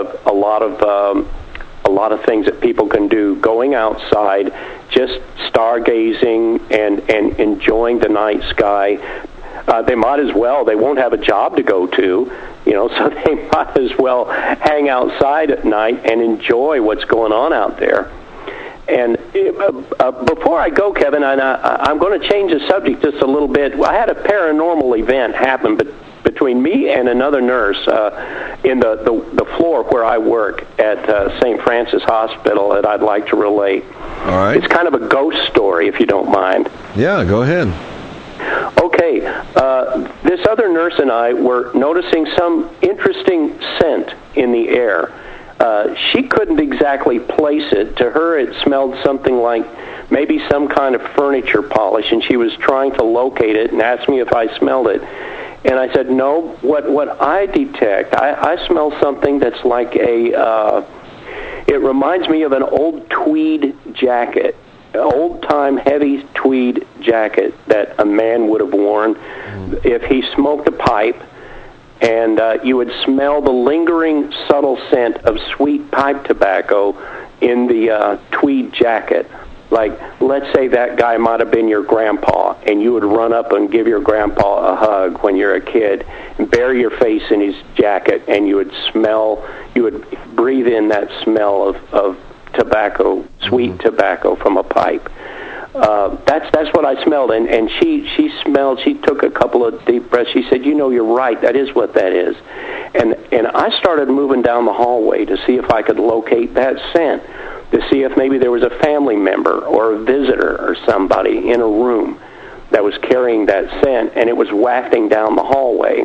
of things that people can do going outside, just stargazing and enjoying the night sky. They might as well. They won't have a job to go to, so they might as well hang outside at night and enjoy what's going on out there. And before I go, Kevin, I'm going to change the subject just a little bit. I had a paranormal event happen between me and another nurse in the floor where I work at St. Francis Hospital that I'd like to relate. All right. It's kind of a ghost story, if you don't mind. Yeah, go ahead. Okay. This other nurse and I were noticing some interesting scent in the air. She couldn't exactly place it. To her, it smelled something like maybe some kind of furniture polish, and she was trying to locate it and asked me if I smelled it. And I said, no, what I detect, I smell something that's like it reminds me of an old tweed jacket, an old-time heavy tweed jacket that a man would have worn if he smoked a pipe, and you would smell the lingering, subtle scent of sweet pipe tobacco in the tweed jacket. Like, let's say that guy might have been your grandpa, and you would run up and give your grandpa a hug when you're a kid, and bury your face in his jacket, and you would breathe in that smell of tobacco, sweet tobacco from a pipe. That's what I smelled, and she took a couple of deep breaths. She said, you're right, that is what that is. And I started moving down the hallway to see if I could locate that scent, to see if maybe there was a family member or a visitor or somebody in a room that was carrying that scent, and it was wafting down the hallway.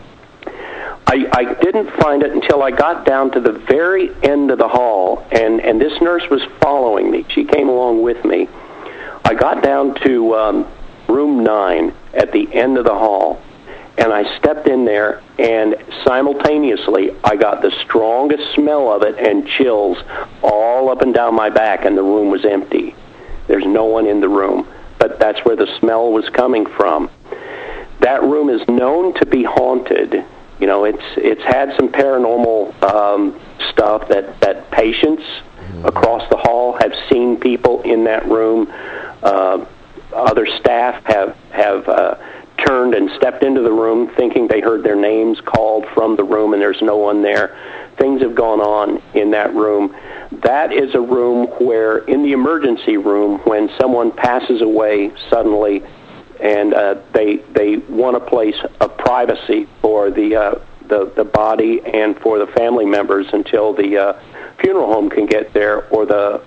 I didn't find it until I got down to the very end of the hall, and this nurse was following me. She came along with me. I got down to room 9 at the end of the hall, and I stepped in there, and simultaneously I got the strongest smell of it and chills all up and down my back, and the room was empty. There's no one in the room, but that's where the smell was coming from. That room is known to be haunted. It's had some paranormal stuff that patients across the hall have seen people in that room. Other staff have turned and stepped into the room thinking they heard their names called from the room, and there's no one there. Things have gone on in that room. That is a room where, in the emergency room, when someone passes away suddenly, and they want a place of privacy for the body and for the family members until the funeral home can get there, or the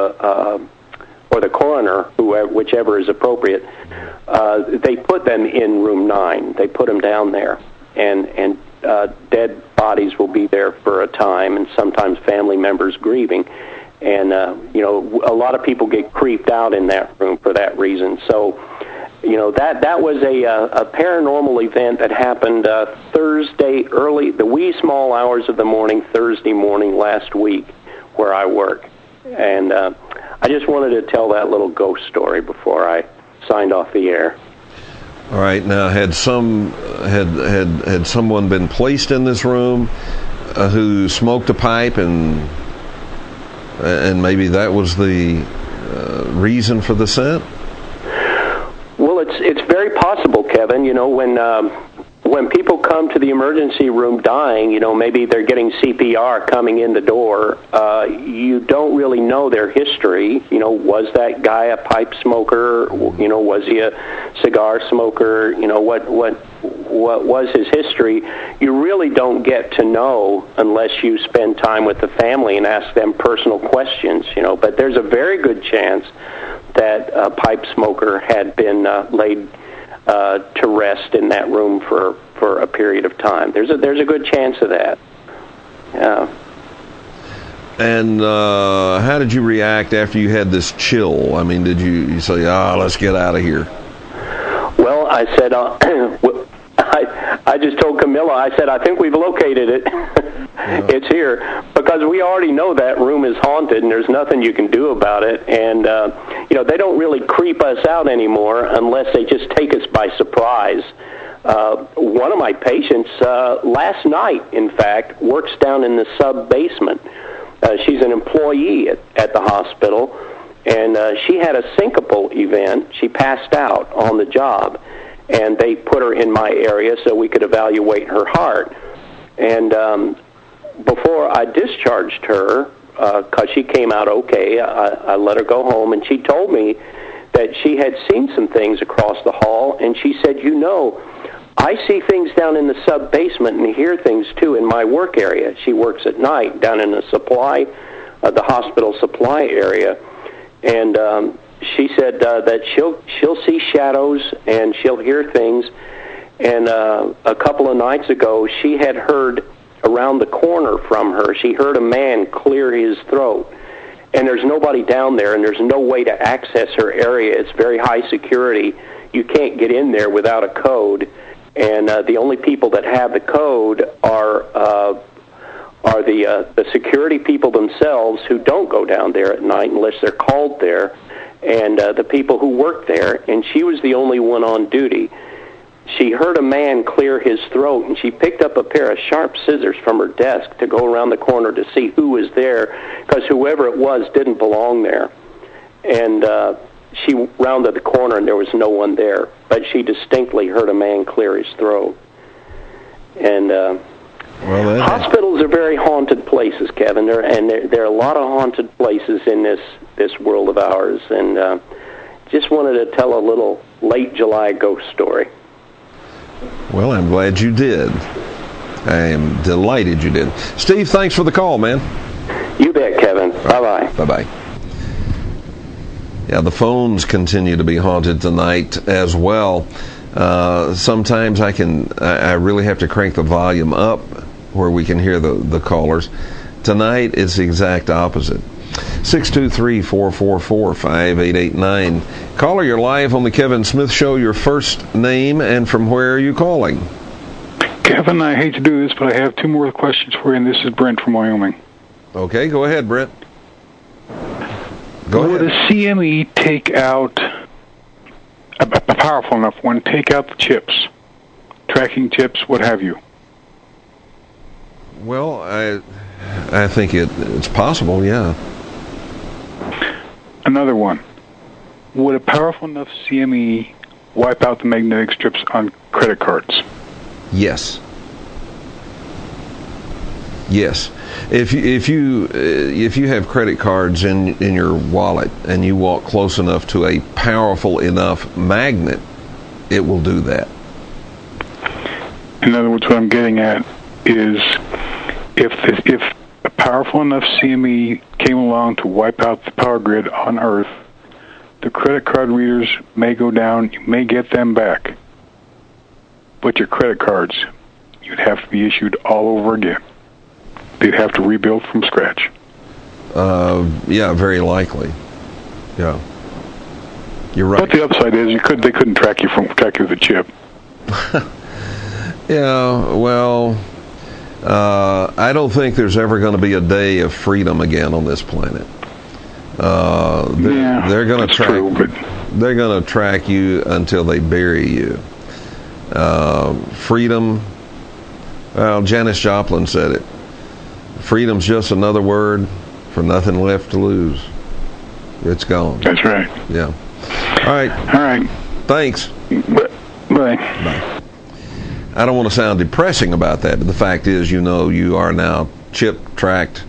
coroner, whichever is appropriate. They put them in room 9. They put them down there, and dead bodies will be there for a time, and sometimes family members grieving. And a lot of people get creeped out in that room for that reason. So, that was a paranormal event that happened Thursday early, the wee small hours of the morning, Thursday morning last week, where I work. And I just wanted to tell that little ghost story before I signed off the air. All right. Now, had someone been placed in this room who smoked a pipe, and maybe that was the reason for the scent? Well, it's very possible, Kevin. When people come to the emergency room dying, maybe they're getting CPR coming in the door. You don't really know their history. Was that guy a pipe smoker? Was he a cigar smoker? What was his history? You really don't get to know unless you spend time with the family and ask them personal questions. But there's a very good chance that a pipe smoker had been laid to rest in that room for a period of time. There's a good chance of that. Yeah. And how did you react after you had this chill? I mean, did you say, let's get out of here? Well, I said, I just told Camilla, I said, I think we've located it. Yeah. It's here. Because we already know that room is haunted, and there's nothing you can do about it. And, they don't really creep us out anymore unless they just take us by surprise. One of my patients, last night, in fact, works down in the sub-basement. She's an employee at the hospital, and she had a syncopal event. She passed out on the job, and they put her in my area so we could evaluate her heart. And before I discharged her, because she came out okay, I let her go home, and she told me that she had seen some things across the hall, and she said, I see things down in the sub-basement and hear things, too, in my work area. She works at night down in the hospital supply area. And she said that she'll see shadows and she'll hear things. And a couple of nights ago, she had heard around the corner from her, she heard a man clear his throat. And there's nobody down there, and there's no way to access her area. It's very high security. You can't get in there without a code. And the only people that have the code are the security people themselves, who don't go down there at night unless they're called there, and the people who work there. And she was the only one on duty. She heard a man clear his throat, and she picked up a pair of sharp scissors from her desk to go around the corner to see who was there, because whoever it was didn't belong there. And she rounded the corner, and there was no one there, but she distinctly heard a man clear his throat. And hospitals are very haunted places, Kevin. There are a lot of haunted places in this world of ours, and just wanted to tell a little late July ghost story. Well, I'm glad you did. I am delighted you did. Steve, thanks for the call, man. You bet, Kevin. Bye-bye. Bye-bye. Yeah, the phones continue to be haunted tonight as well. Sometimes I really have to crank the volume up where we can hear the callers. Tonight, it's the exact opposite. 623-444-5889. Caller, you're live on the Kevin Smith Show. Your first name and from where are you calling? Kevin, I hate to do this, but I have two more questions for you, and this is Brent from Wyoming. Okay, go ahead, Brent. Go ahead. Would a CME take out, a powerful enough one, take out the chips, tracking chips, what have you? Well, I think it's possible, yeah. Another one. Would a powerful enough CME wipe out the magnetic strips on credit cards? Yes. Yes. If you have credit cards in your wallet and you walk close enough to a powerful enough magnet, it will do that. In other words, what I'm getting at is if a powerful enough CME came along to wipe out the power grid on Earth, the credit card readers may go down, you may get them back, but your credit cards, you'd have to be issued all over again. They'd have to rebuild from scratch. Yeah, very likely. Yeah, you're right. But the upside is they couldn't track you with a chip. Yeah, well, I don't think there's ever going to be a day of freedom again on this planet. They're going to track. They're going to track you until they bury you. Freedom. Well, Janis Joplin said it. Freedom's just another word for nothing left to lose. It's gone. That's right. Yeah. All right. All right. Thanks. Bye. Bye. I don't want to sound depressing about that, but the fact is, you are now chip-tracked.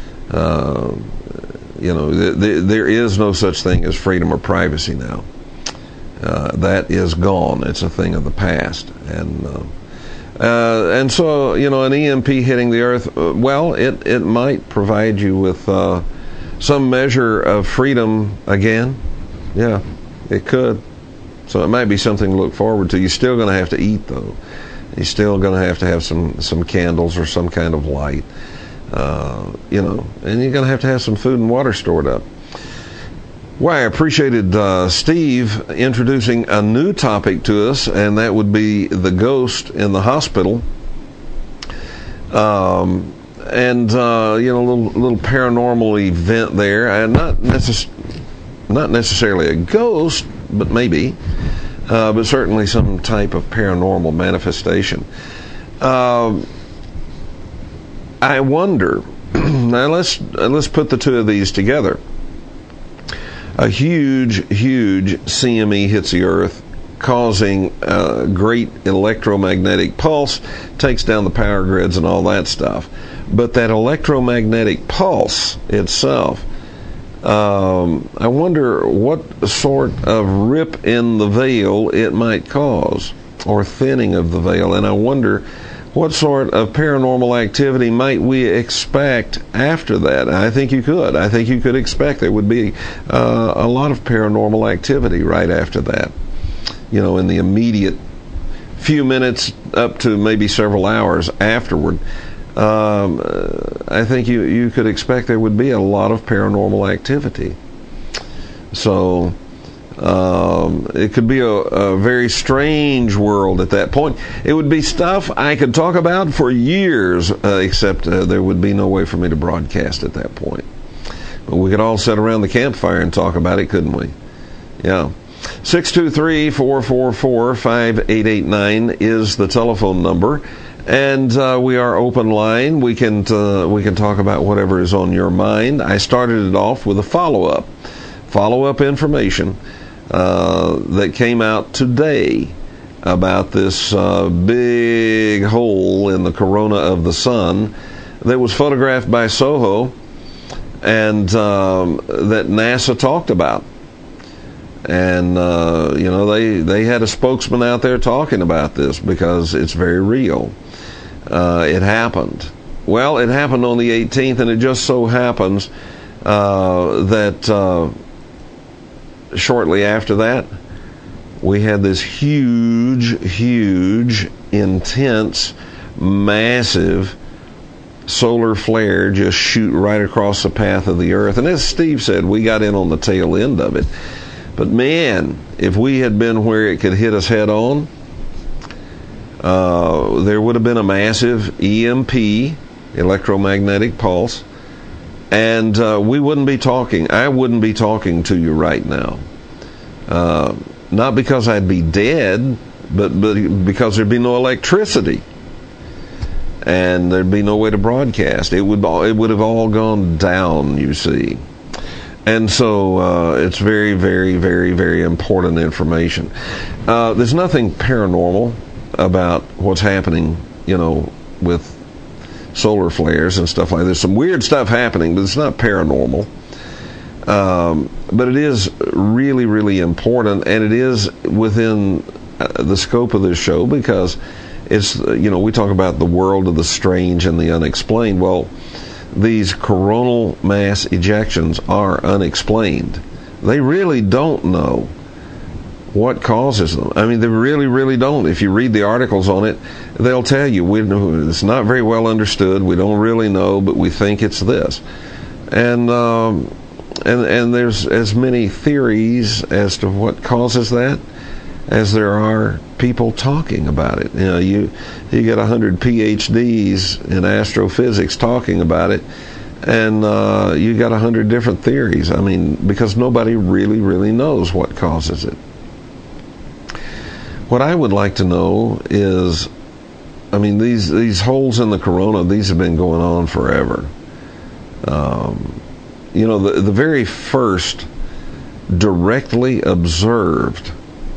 There is no such thing as freedom or privacy now. That is gone. It's a thing of the past. And so, an EMP hitting the Earth, it might provide you with some measure of freedom again. Yeah, it could. So it might be something to look forward to. You're still going to have to eat, though. You're still going to have some candles or some kind of light. and you're going to have some food and water stored up. Well, I appreciated Steve introducing a new topic to us, and that would be the ghost in the hospital. A little paranormal event there, and not necessarily a ghost, but maybe, but certainly some type of paranormal manifestation. I wonder. Now let's put the two of these together. A huge CME hits the Earth, causing a great electromagnetic pulse, takes down the power grids and all that stuff. But that electromagnetic pulse itself, I wonder what sort of rip in the veil it might cause, or thinning of the veil. And I wonder what sort of paranormal activity might we expect after that. I think you could. I think you could expect there would be a lot of paranormal activity right after that. In the immediate few minutes up to maybe several hours afterward. I think you could expect there would be a lot of paranormal activity. So it could be a very strange world at that point. It would be stuff I could talk about for years, except there would be no way for me to broadcast at that point. But we could all sit around the campfire and talk about it, couldn't we? Yeah. 623-444-5889 is the telephone number. And we are open line. We can talk about whatever is on your mind. I started it off with a follow-up information that came out today about this big hole in the corona of the sun that was photographed by SOHO and that NASA talked about. And they had a spokesman out there talking about this because it's very real. It happened. Well, it happened on the 18th, and it just so happens that shortly after that, we had this huge, intense, massive solar flare just shoot right across the path of the Earth. And as Steve said, we got in on the tail end of it. But man, if we had been where it could hit us head on, there would have been a massive EMP, electromagnetic pulse, and we wouldn't be talking. I wouldn't be talking to you right now. Not because I'd be dead, but because there'd be no electricity, and there'd be no way to broadcast. It would have all gone down, you see. And so it's very, very, very, very important information. There's nothing paranormal about what's happening, with solar flares and stuff like that. There's some weird stuff happening, but it's not paranormal. But it is really, really important, and it is within the scope of this show because it's, we talk about the world of the strange and the unexplained. Well, these coronal mass ejections are unexplained. They really don't know what causes them. I mean, they really, really don't. If you read the articles on it, they'll tell you it's not very well understood. We don't really know, but we think it's this. And there's as many theories as to what causes that as there are people talking about it. You get 100 PhDs in astrophysics talking about it, and you got 100 different theories. I mean, because nobody really, really knows what causes it. What I would like to know is, these holes in the corona, these have been going on forever. The very first directly observed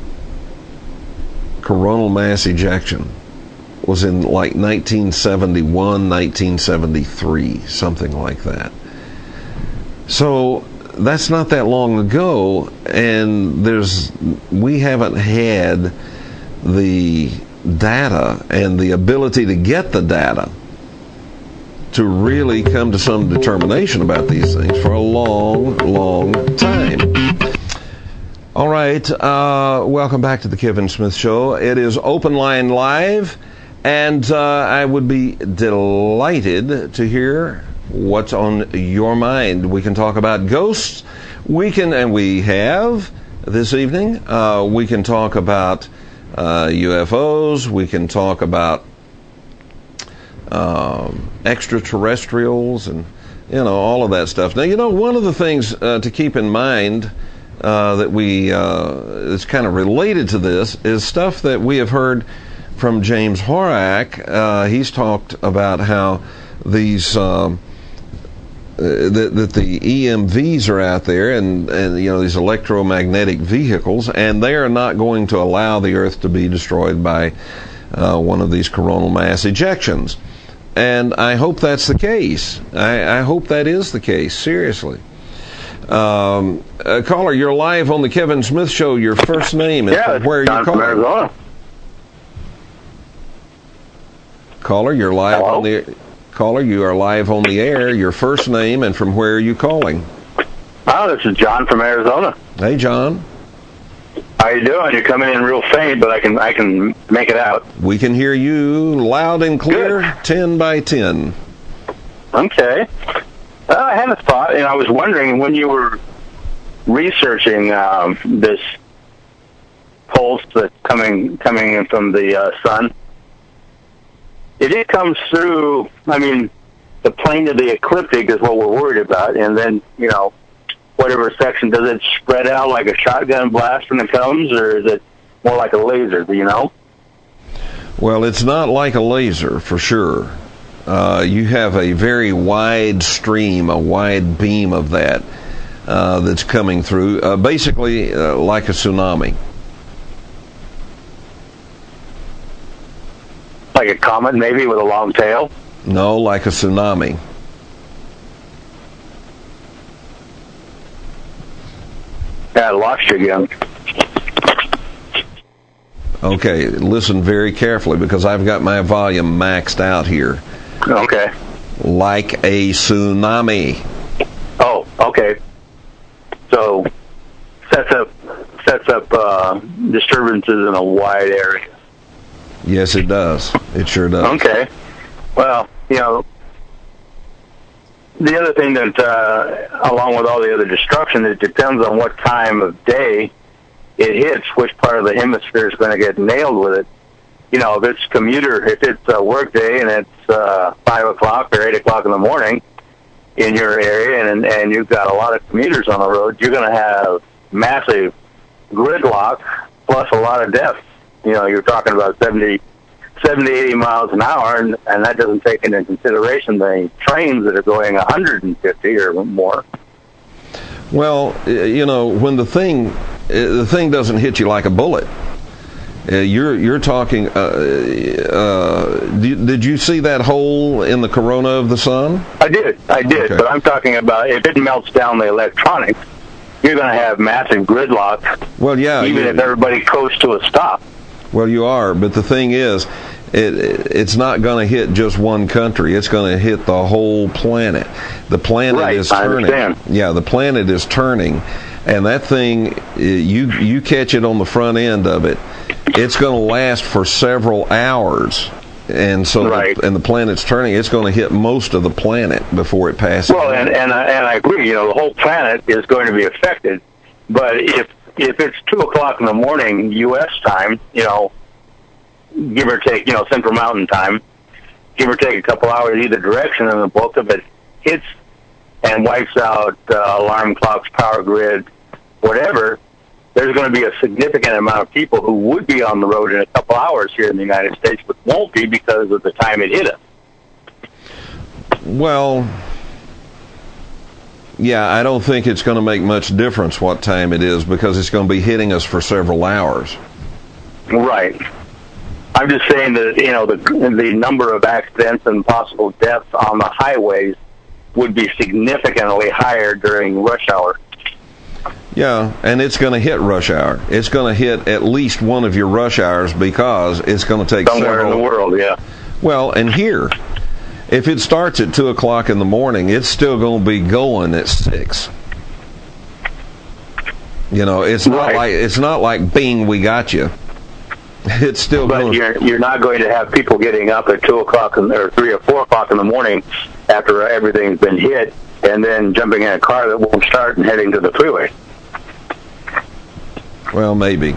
coronal mass ejection was in like 1971, 1973, something like that. So that's not that long ago, and we haven't had the data and the ability to get the data to really come to some determination about these things for a long, long time. All right, welcome back to the Kevin Smith Show. It is Open Line Live, And I would be delighted to hear what's on your mind. We can talk about ghosts. We have this evening. We can talk about UFOs. We can talk about extraterrestrials and, all of that stuff. Now, one of the things to keep in mind that is kind of related to this is stuff that we have heard from James Horak. He's talked about how these that the EMVs are out there and these electromagnetic vehicles, and they are not going to allow the Earth to be destroyed by one of these coronal mass ejections. And I hope that's the case. I hope that is the case, seriously. Caller, you're live on the Kevin Smith Show. Your first name and where are you calling? Arizona. Caller, you're live. Hello? Caller, you are live on the air. Your first name and from where are you calling? Oh, this is John from Arizona. Hey, John. How you doing? You're coming in real faint, but I can make it out. We can hear you loud and clear. Good. 10 by 10. Okay. I had a thought, and I was wondering when you were researching this pulse that's coming in from the sun. If it comes through, the plane of the ecliptic is what we're worried about, and then, whatever section, does it spread out like a shotgun blast when it comes, or is it more like a laser, do you know? Well, it's not like a laser, for sure. You have a very wide stream, a wide beam of that that's coming through, basically like a tsunami. Like a comet, maybe, with a long tail? No, like a tsunami. Yeah, I lost you again. Okay, listen very carefully because I've got my volume maxed out here. Okay. Like a tsunami. Oh, okay. So sets up disturbances in a wide area. Yes, it does. It sure does. Okay. Well, the other thing that, along with all the other destruction, it depends on what time of day it hits, which part of the hemisphere is going to get nailed with it. If it's a work day and it's 5 o'clock or 8 o'clock in the morning in your area and you've got a lot of commuters on the road, you're going to have massive gridlock plus a lot of deaths. You're talking about 70, 80 miles an hour, and that doesn't take into consideration the trains that are going 150 or more. Well, when the thing doesn't hit you like a bullet. You're talking. Did you see that hole in the corona of the sun? I did, okay. But I'm talking about if it melts down the electronics, you're going to have massive gridlock. Well, yeah. Even if everybody coasts to a stop. Well, you are, but the thing is, it's not going to hit just one country. It's going to hit the whole planet. The planet is turning. I understand. Yeah, the planet is turning, and that thing, you catch it on the front end of it, it's going to last for several hours. And so, and the planet's turning, it's going to hit most of the planet before it passes. Well, and I agree. The whole planet is going to be affected. But if it's 2 o'clock in the morning U.S. time, give or take, Central Mountain time, give or take a couple hours either direction, and the bulk of it hits and wipes out alarm clocks, power grid, whatever, there's going to be a significant amount of people who would be on the road in a couple hours here in the United States, but won't be because of the time it hit us. Well, yeah, I don't think it's going to make much difference what time it is because it's going to be hitting us for several hours. Right. I'm just saying that, the number of accidents and possible deaths on the highways would be significantly higher during rush hour. Yeah, and it's going to hit rush hour. It's going to hit at least one of your rush hours because it's going to take somewhere in the world, yeah. Well, and here, if it starts at 2 o'clock in the morning, it's still going to be going at 6. It's not like bing, we got you. It's still but going. you're not going to have people getting up at 2 o'clock or 3 or 4 o'clock in the morning after everything's been hit, and then jumping in a car that won't start and heading to the freeway. Well, maybe.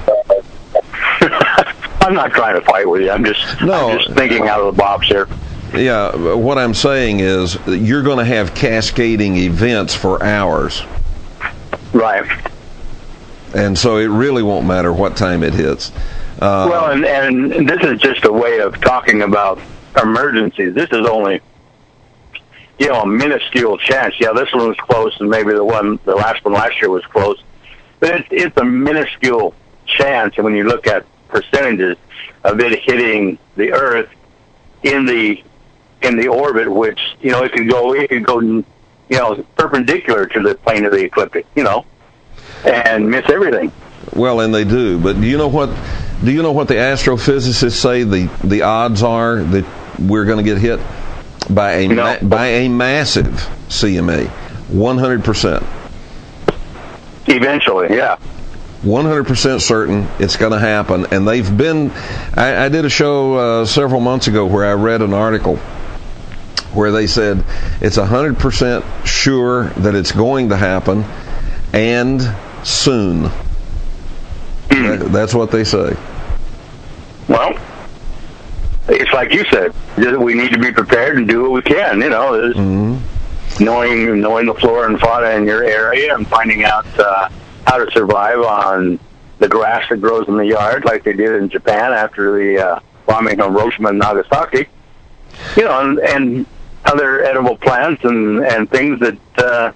I'm not trying to fight with you. I'm just thinking out of the box here. Yeah, what I'm saying is you're going to have cascading events for hours. Right. And so it really won't matter what time it hits. Well, and this is just a way of talking about emergencies. This is only, a minuscule chance. Yeah, this one was close, and maybe the last one last year was close. But it's a minuscule chance, and when you look at percentages of it hitting the Earth in the orbit, which it could go perpendicular to the plane of the ecliptic, and miss everything. Well, and they do. But do you know what the astrophysicists say the odds are that we're going to get hit by a massive CME? 100%. Eventually, yeah. 100% certain it's going to happen. And they've been... I did a show several months ago where I read an article where they said it's 100% sure that it's going to happen, and soon. That's what they say. Well, it's like you said. We need to be prepared and do what we can. Knowing the flora and fauna in your area and finding out how to survive on the grass that grows in the yard, like they did in Japan after the bombing of Hiroshima and Nagasaki. And other edible plants and things that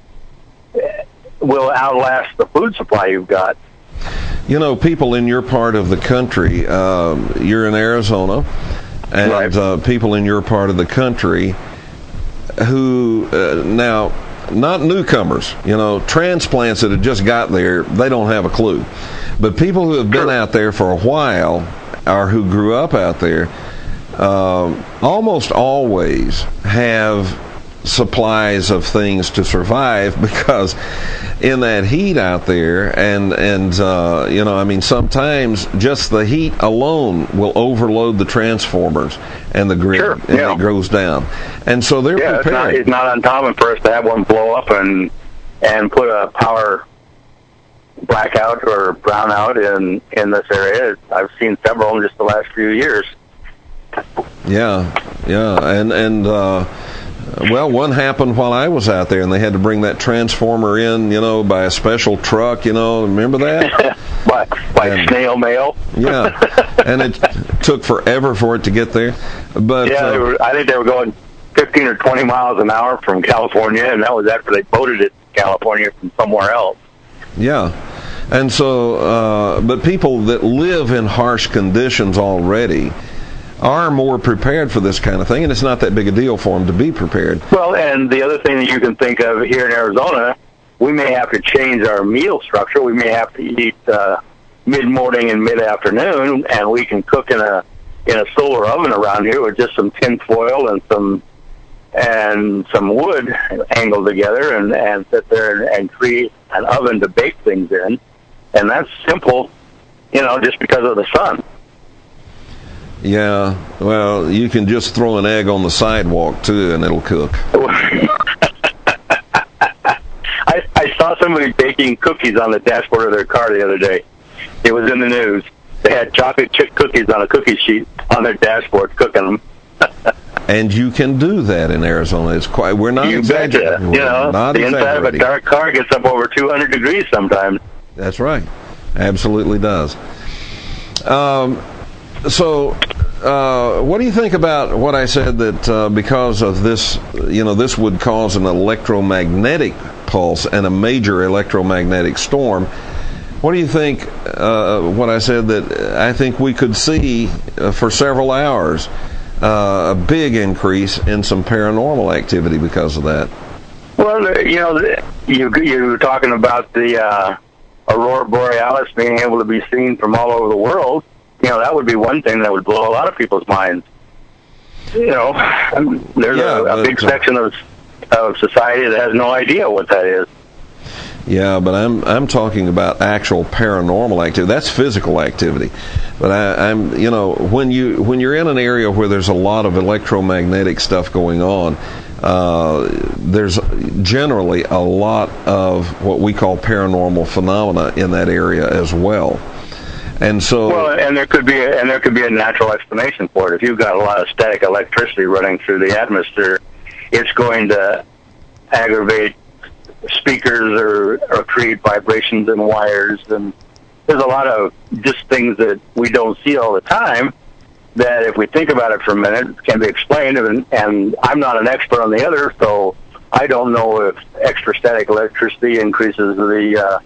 will outlast the food supply you've got. People in your part of the country, you're in Arizona, and right. People in your part of the country who, now, not newcomers, transplants that have just got there, they don't have a clue. But people who have been out there for a while, or who grew up out there, almost always have supplies of things to survive, because in that heat out there, and sometimes just the heat alone will overload the transformers and the grid, and it goes down. And so they're prepared. It's not uncommon for us to have one blow up and put a power blackout or brownout in this area. I've seen several in just the last few years. Yeah, and well, one happened while I was out there, and they had to bring that transformer in, by a special truck, remember that? by snail mail? Yeah, and it took forever for it to get there. But I think they were going 15 or 20 miles an hour from California, and that was after they boated it to California from somewhere else. Yeah, and so, but people that live in harsh conditions already are more prepared for this kind of thing, and it's not that big a deal for them to be prepared. Well, and the other thing that you can think of here in Arizona, we may have to change our meal structure. We may have to eat mid-morning and mid-afternoon, and we can cook in a solar oven around here with just some tin foil and some wood angled together, and sit there and create an oven to bake things in. And that's simple, just because of the sun. Yeah, well, you can just throw an egg on the sidewalk, too, and it'll cook. I saw somebody baking cookies on the dashboard of their car the other day. It was in the news. They had chocolate chip cookies on a cookie sheet on their dashboard, cooking them. And you can do that in Arizona. It's quite. We're not exaggerating. The inside of a dark car gets up over 200 degrees sometimes. That's right. Absolutely does. So, what do you think about what I said that because of this, this would cause an electromagnetic pulse and a major electromagnetic storm? What do you think, what I said that I think we could see for several hours a big increase in some paranormal activity because of that? Well, you were talking about the Aurora Borealis being able to be seen from all over the world. That would be one thing that would blow a lot of people's minds. There's a big section of society that has no idea what that is. Yeah, but I'm talking about actual paranormal activity. That's physical activity. But I'm when you're in an area where there's a lot of electromagnetic stuff going on, there's generally a lot of what we call paranormal phenomena in that area as well. And so, and there could be a natural explanation for it. If you've got a lot of static electricity running through the atmosphere, it's going to aggravate speakers or create vibrations in wires. And there's a lot of just things that we don't see all the time that, if we think about it for a minute, can be explained. And I'm not an expert on the other, so I don't know if extra static electricity increases the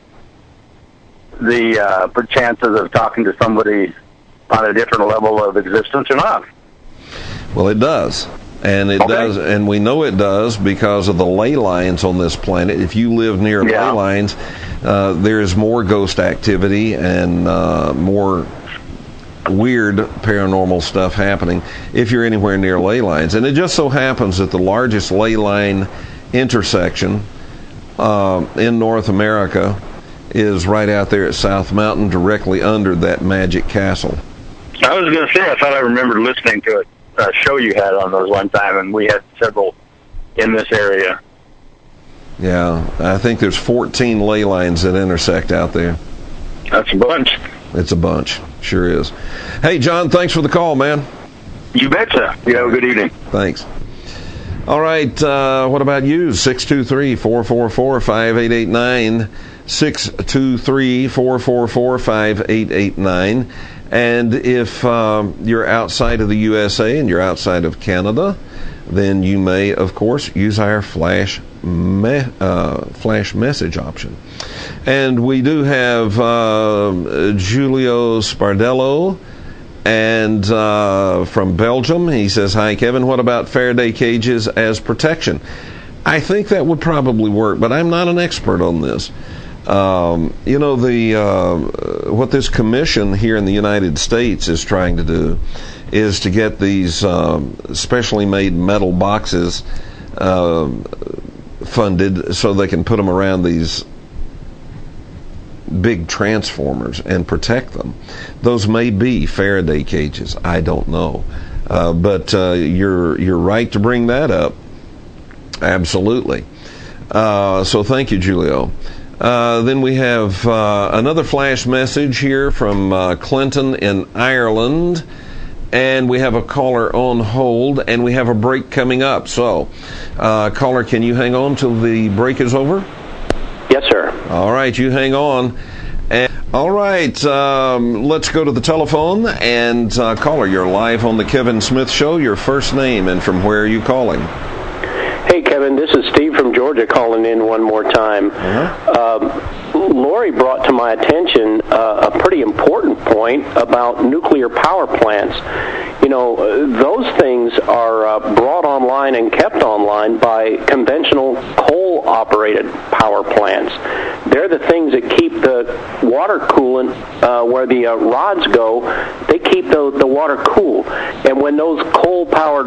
chances of talking to somebody on a different level of existence or not. Well, it does. And it does, and we know it does because of the ley lines on this planet. If you live near ley lines, there's more ghost activity and more weird paranormal stuff happening if you're anywhere near ley lines. And it just so happens that the largest ley line intersection in North America is right out there at South Mountain, directly under that Magic Castle. I was going to say, I thought I remembered listening to a show you had on those one time, and we had several in this area. Yeah, I think there's 14 ley lines that intersect out there. That's a bunch. It's a bunch. Sure is. Hey, John, thanks for the call, man. You betcha. You have a good evening. Thanks. All right, what about you? 623-444-5889. 623-444-5889. And if you're outside of the USA and you're outside of Canada, then you may, of course, use our flash message option. And we do have Giulio Spardello and from Belgium. He says, "Hi, Kevin. What about Faraday cages as protection?" I think that would probably work, but I'm not an expert on this. What this commission here in the United States is trying to do is to get these specially made metal boxes funded so they can put them around these big transformers and protect them. Those may be Faraday cages. I don't know, but you're right to bring that up. Absolutely. So thank you, Julio. Then we have another flash message here from Clinton in Ireland, and we have a caller on hold, and we have a break coming up. So, caller, can you hang on till the break is over? Yes, sir. All right, you hang on. All right, let's go to the telephone, and caller, you're live on the Kevin Smith Show. Your first name and from where are you calling? Hey, Kevin, this is Steve from Georgia calling in one more time. Lori brought to my attention a pretty important point about nuclear power plants. You know, those things are brought online and kept online by conventional coal-operated power plants. They're the things that keep the water coolant where the rods go. They keep the water cool. And when those coal-powered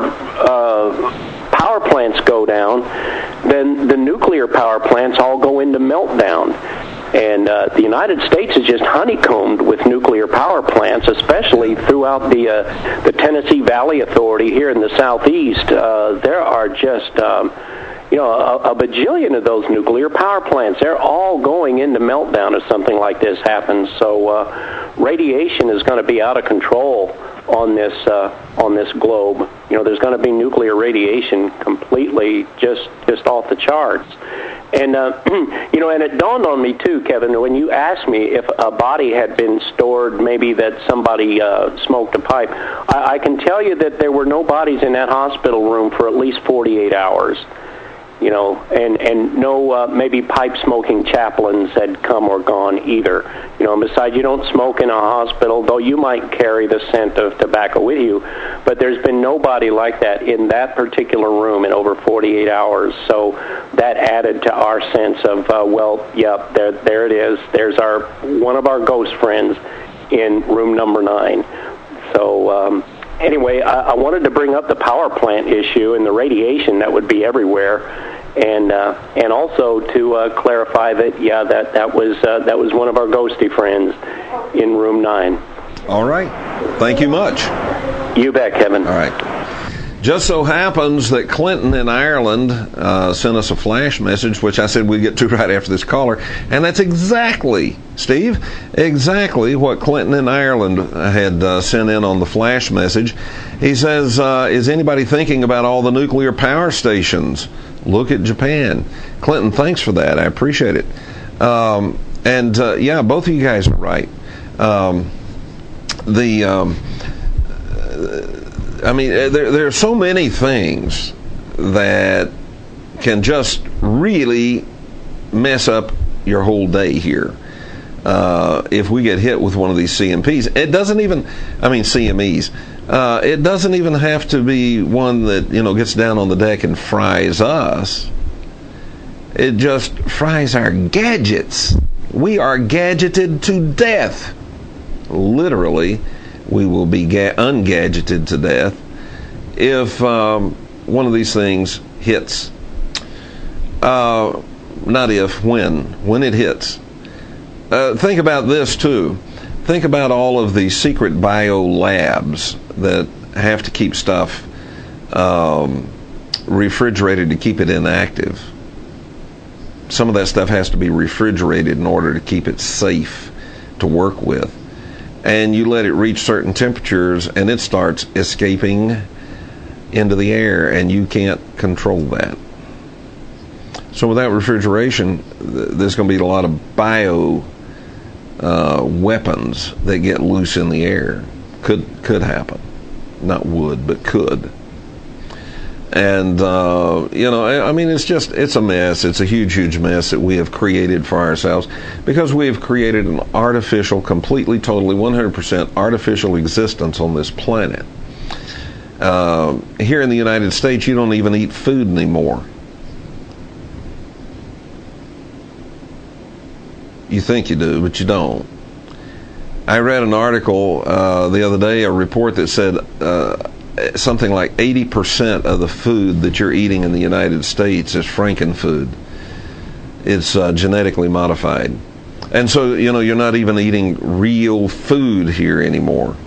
power plants go down, then the nuclear power plants all go into meltdown. And the United States is just honeycombed with nuclear power plants, especially throughout the Tennessee Valley Authority here in the southeast. There are just a bajillion of those nuclear power plants. They're all going into meltdown if something like this happens. So radiation is going to be out of control on this globe. You know, there's going to be nuclear radiation completely just off the charts. And and it dawned on me too, Kevin, when you asked me if a body had been stored, maybe that somebody smoked a pipe. I can tell you that there were no bodies in that hospital room for at least 48 hours. You know, and no maybe pipe smoking chaplains had come or gone either. You know, and besides, you don't smoke in a hospital, though you might carry the scent of tobacco with you. But there's been nobody like that in that particular room in over 48 hours. So that added to our sense of, there it is. There's one of our ghost friends in room number 9. So. Anyway, I wanted to bring up the power plant issue and the radiation that would be everywhere. and also to clarify that that was one of our ghosty friends in room 9. All right. Thank you much. You bet, Kevin. All right. Just so happens that Clinton in Ireland sent us a flash message, which I said we'd get to right after this caller, and that's exactly, Steve, exactly what Clinton in Ireland had sent in on the flash message. He says, is anybody thinking about all the nuclear power stations? Look at Japan. Clinton, thanks for that. I appreciate it. Yeah, both of you guys are right. I mean, there are so many things that can just really mess up your whole day here. If we get hit with one of these CMPs, it doesn't even, I mean CMEs, it doesn't even have to be one that, gets down on the deck and fries us. It just fries our gadgets. We are gadgeted to death. Literally, we will be ungadgeted to death if one of these things hits. Not if, when it hits. Think about this too. Think about all of the secret bio labs that have to keep stuff refrigerated to keep it inactive. Some of that stuff has to be refrigerated in order to keep it safe to work with. And you let it reach certain temperatures and it starts escaping into the air, and you can't control that. So without refrigeration, there's going to be a lot of bio weapons that get loose in the air. Could happen. Not would, but could. And, I mean, it's a mess. It's a huge mess that we have created for ourselves because we have created an artificial, completely, totally, 100% artificial existence on this planet. Here in the United States, you don't even eat food anymore. You think you do, but you don't. I read an article the other day, a report that said something like 80% of the food that you're eating in the United States is frankenfood. It's genetically modified. And so, you're not even eating real food here anymore.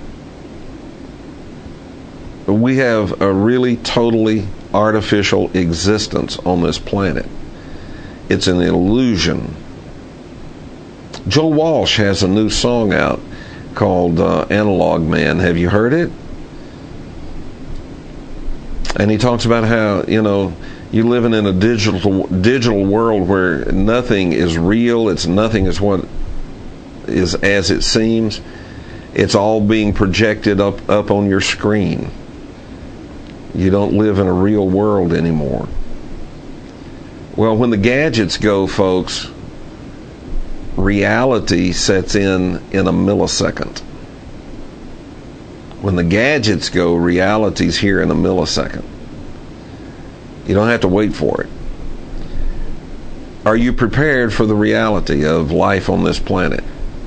We have a really totally artificial existence on this planet. It's an illusion. Joe Walsh has a new song out called Analog Man. Have you heard it? And he talks about how, you're living in a digital world where nothing is real. Nothing is what is as it seems. It's all being projected up on your screen. You don't live in a real world anymore. Well, when the gadgets go, folks, reality sets in a millisecond. When the gadgets go, reality's here in a millisecond. You don't have to wait for it. Are you prepared for the reality of life on this planet?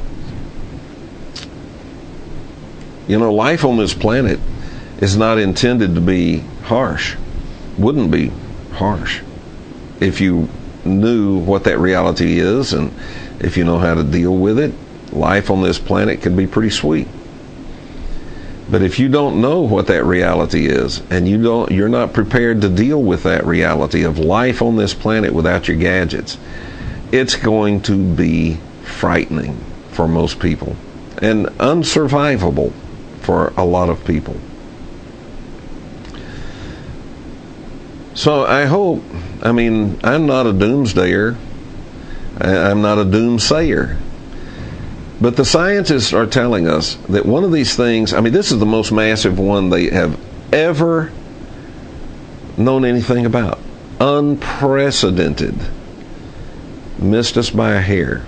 Life on this planet is not intended to be harsh. Wouldn't be harsh if you knew what that reality is, and if you know how to deal with it. Life on this planet can be pretty sweet. But if you don't know what that reality is, and you're not prepared to deal with that reality of life on this planet without your gadgets, it's going to be frightening for most people and unsurvivable for a lot of people. So I hope, I'm not a doomsdayer. I'm not a doomsayer. But the scientists are telling us that one of these things, this is the most massive one they have ever known anything about. Unprecedented. Missed us by a hair.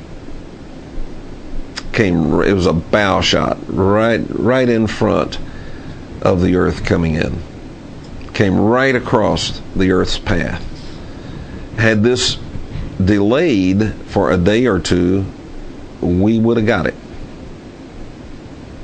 It was a bow shot right in front of the Earth coming in. Came right across the Earth's path. Had this delayed for a day or two, we would have got it.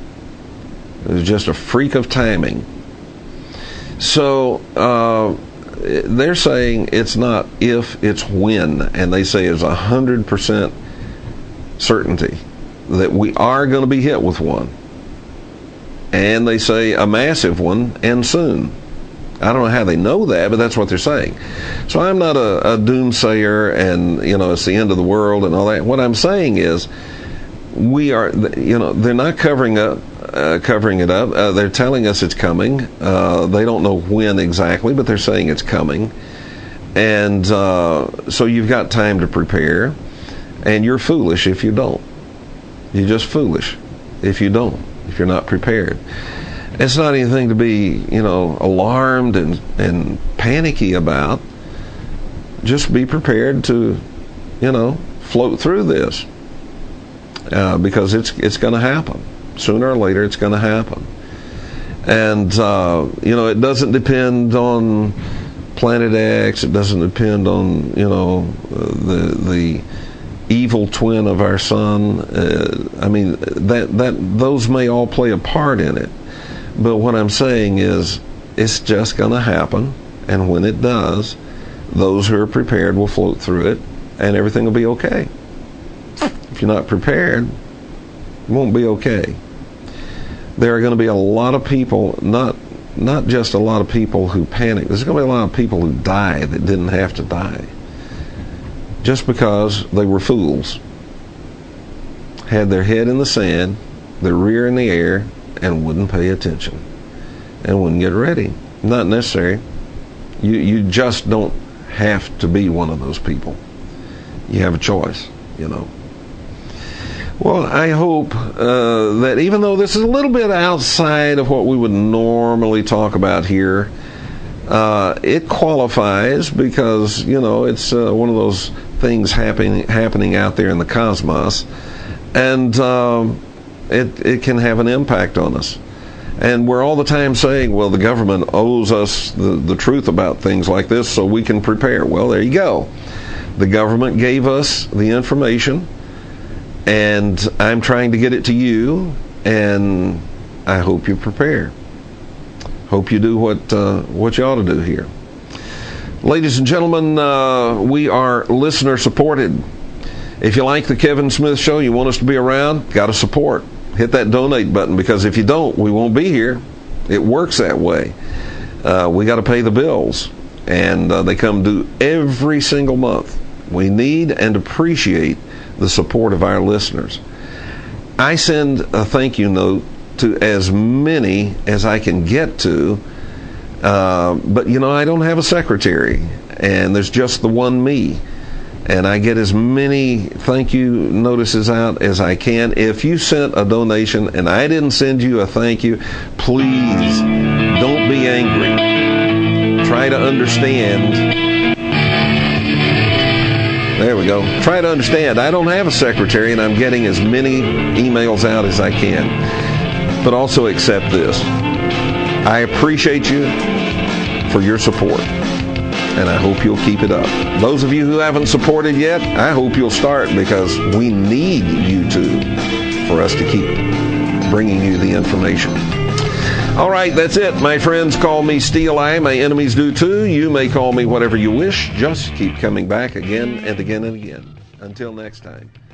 It was just a freak of timing. So they're saying it's not if, it's when, and they say it's 100% certainty that we are going to be hit with one. And they say a massive one, and soon. I don't know how they know that, but that's what they're saying. So I'm not a doomsayer, and it's the end of the world and all that. What I'm saying is, we are. They're not covering it up. They're telling us it's coming. They don't know when exactly, but they're saying it's coming. And so you've got time to prepare, and you're foolish if you don't. You're just foolish if you don't. If you're not prepared. It's not anything to be, alarmed and panicky about. Just be prepared to, float through this. Because it's going to happen. Sooner or later, it's going to happen. And, it doesn't depend on Planet X. It doesn't depend on, the evil twin of our sun. Those may all play a part in it. But what I'm saying is, it's just going to happen, and when it does, those who are prepared will float through it, and everything will be okay. If you're not prepared, it won't be okay. There are going to be a lot of people, not just a lot of people who panic. There's going to be a lot of people who die that didn't have to die. Just because they were fools, had their head in the sand, their rear in the air, and wouldn't pay attention, and wouldn't get ready. Not necessary. You just don't have to be one of those people. You have a choice, Well, I hope that even though this is a little bit outside of what we would normally talk about here, it qualifies because, it's one of those things happening out there in the cosmos, and it can have an impact on us. And we're all the time saying, well, the government owes us the truth about things like this so we can prepare. Well, there you go. The government gave us the information, and I'm trying to get it to you, and I hope you prepare. Hope you do what you ought to do here. Ladies and gentlemen, we are listener supported. If you like the Kevin Smith Show, you want us to be around, got to support. Hit that donate button, because if you don't, we won't be here. It works that way. We got to pay the bills, and they come due every single month. We need and appreciate the support of our listeners. I send a thank you note to as many as I can get to, but I don't have a secretary, and there's just the one me, and I get as many thank you notices out as I can. If you sent a donation and I didn't send you a thank you, please don't be angry. Try to understand. There we go. Try to understand. I don't have a secretary, and I'm getting as many emails out as I can. But also accept this. I appreciate you for your support, and I hope you'll keep it up. Those of you who haven't supported yet, I hope you'll start, because we need you to, for us to keep bringing you the information. All right, that's it. My friends call me Steel Eye. My enemies do too. You may call me whatever you wish. Just keep coming back again and again and again. Until next time.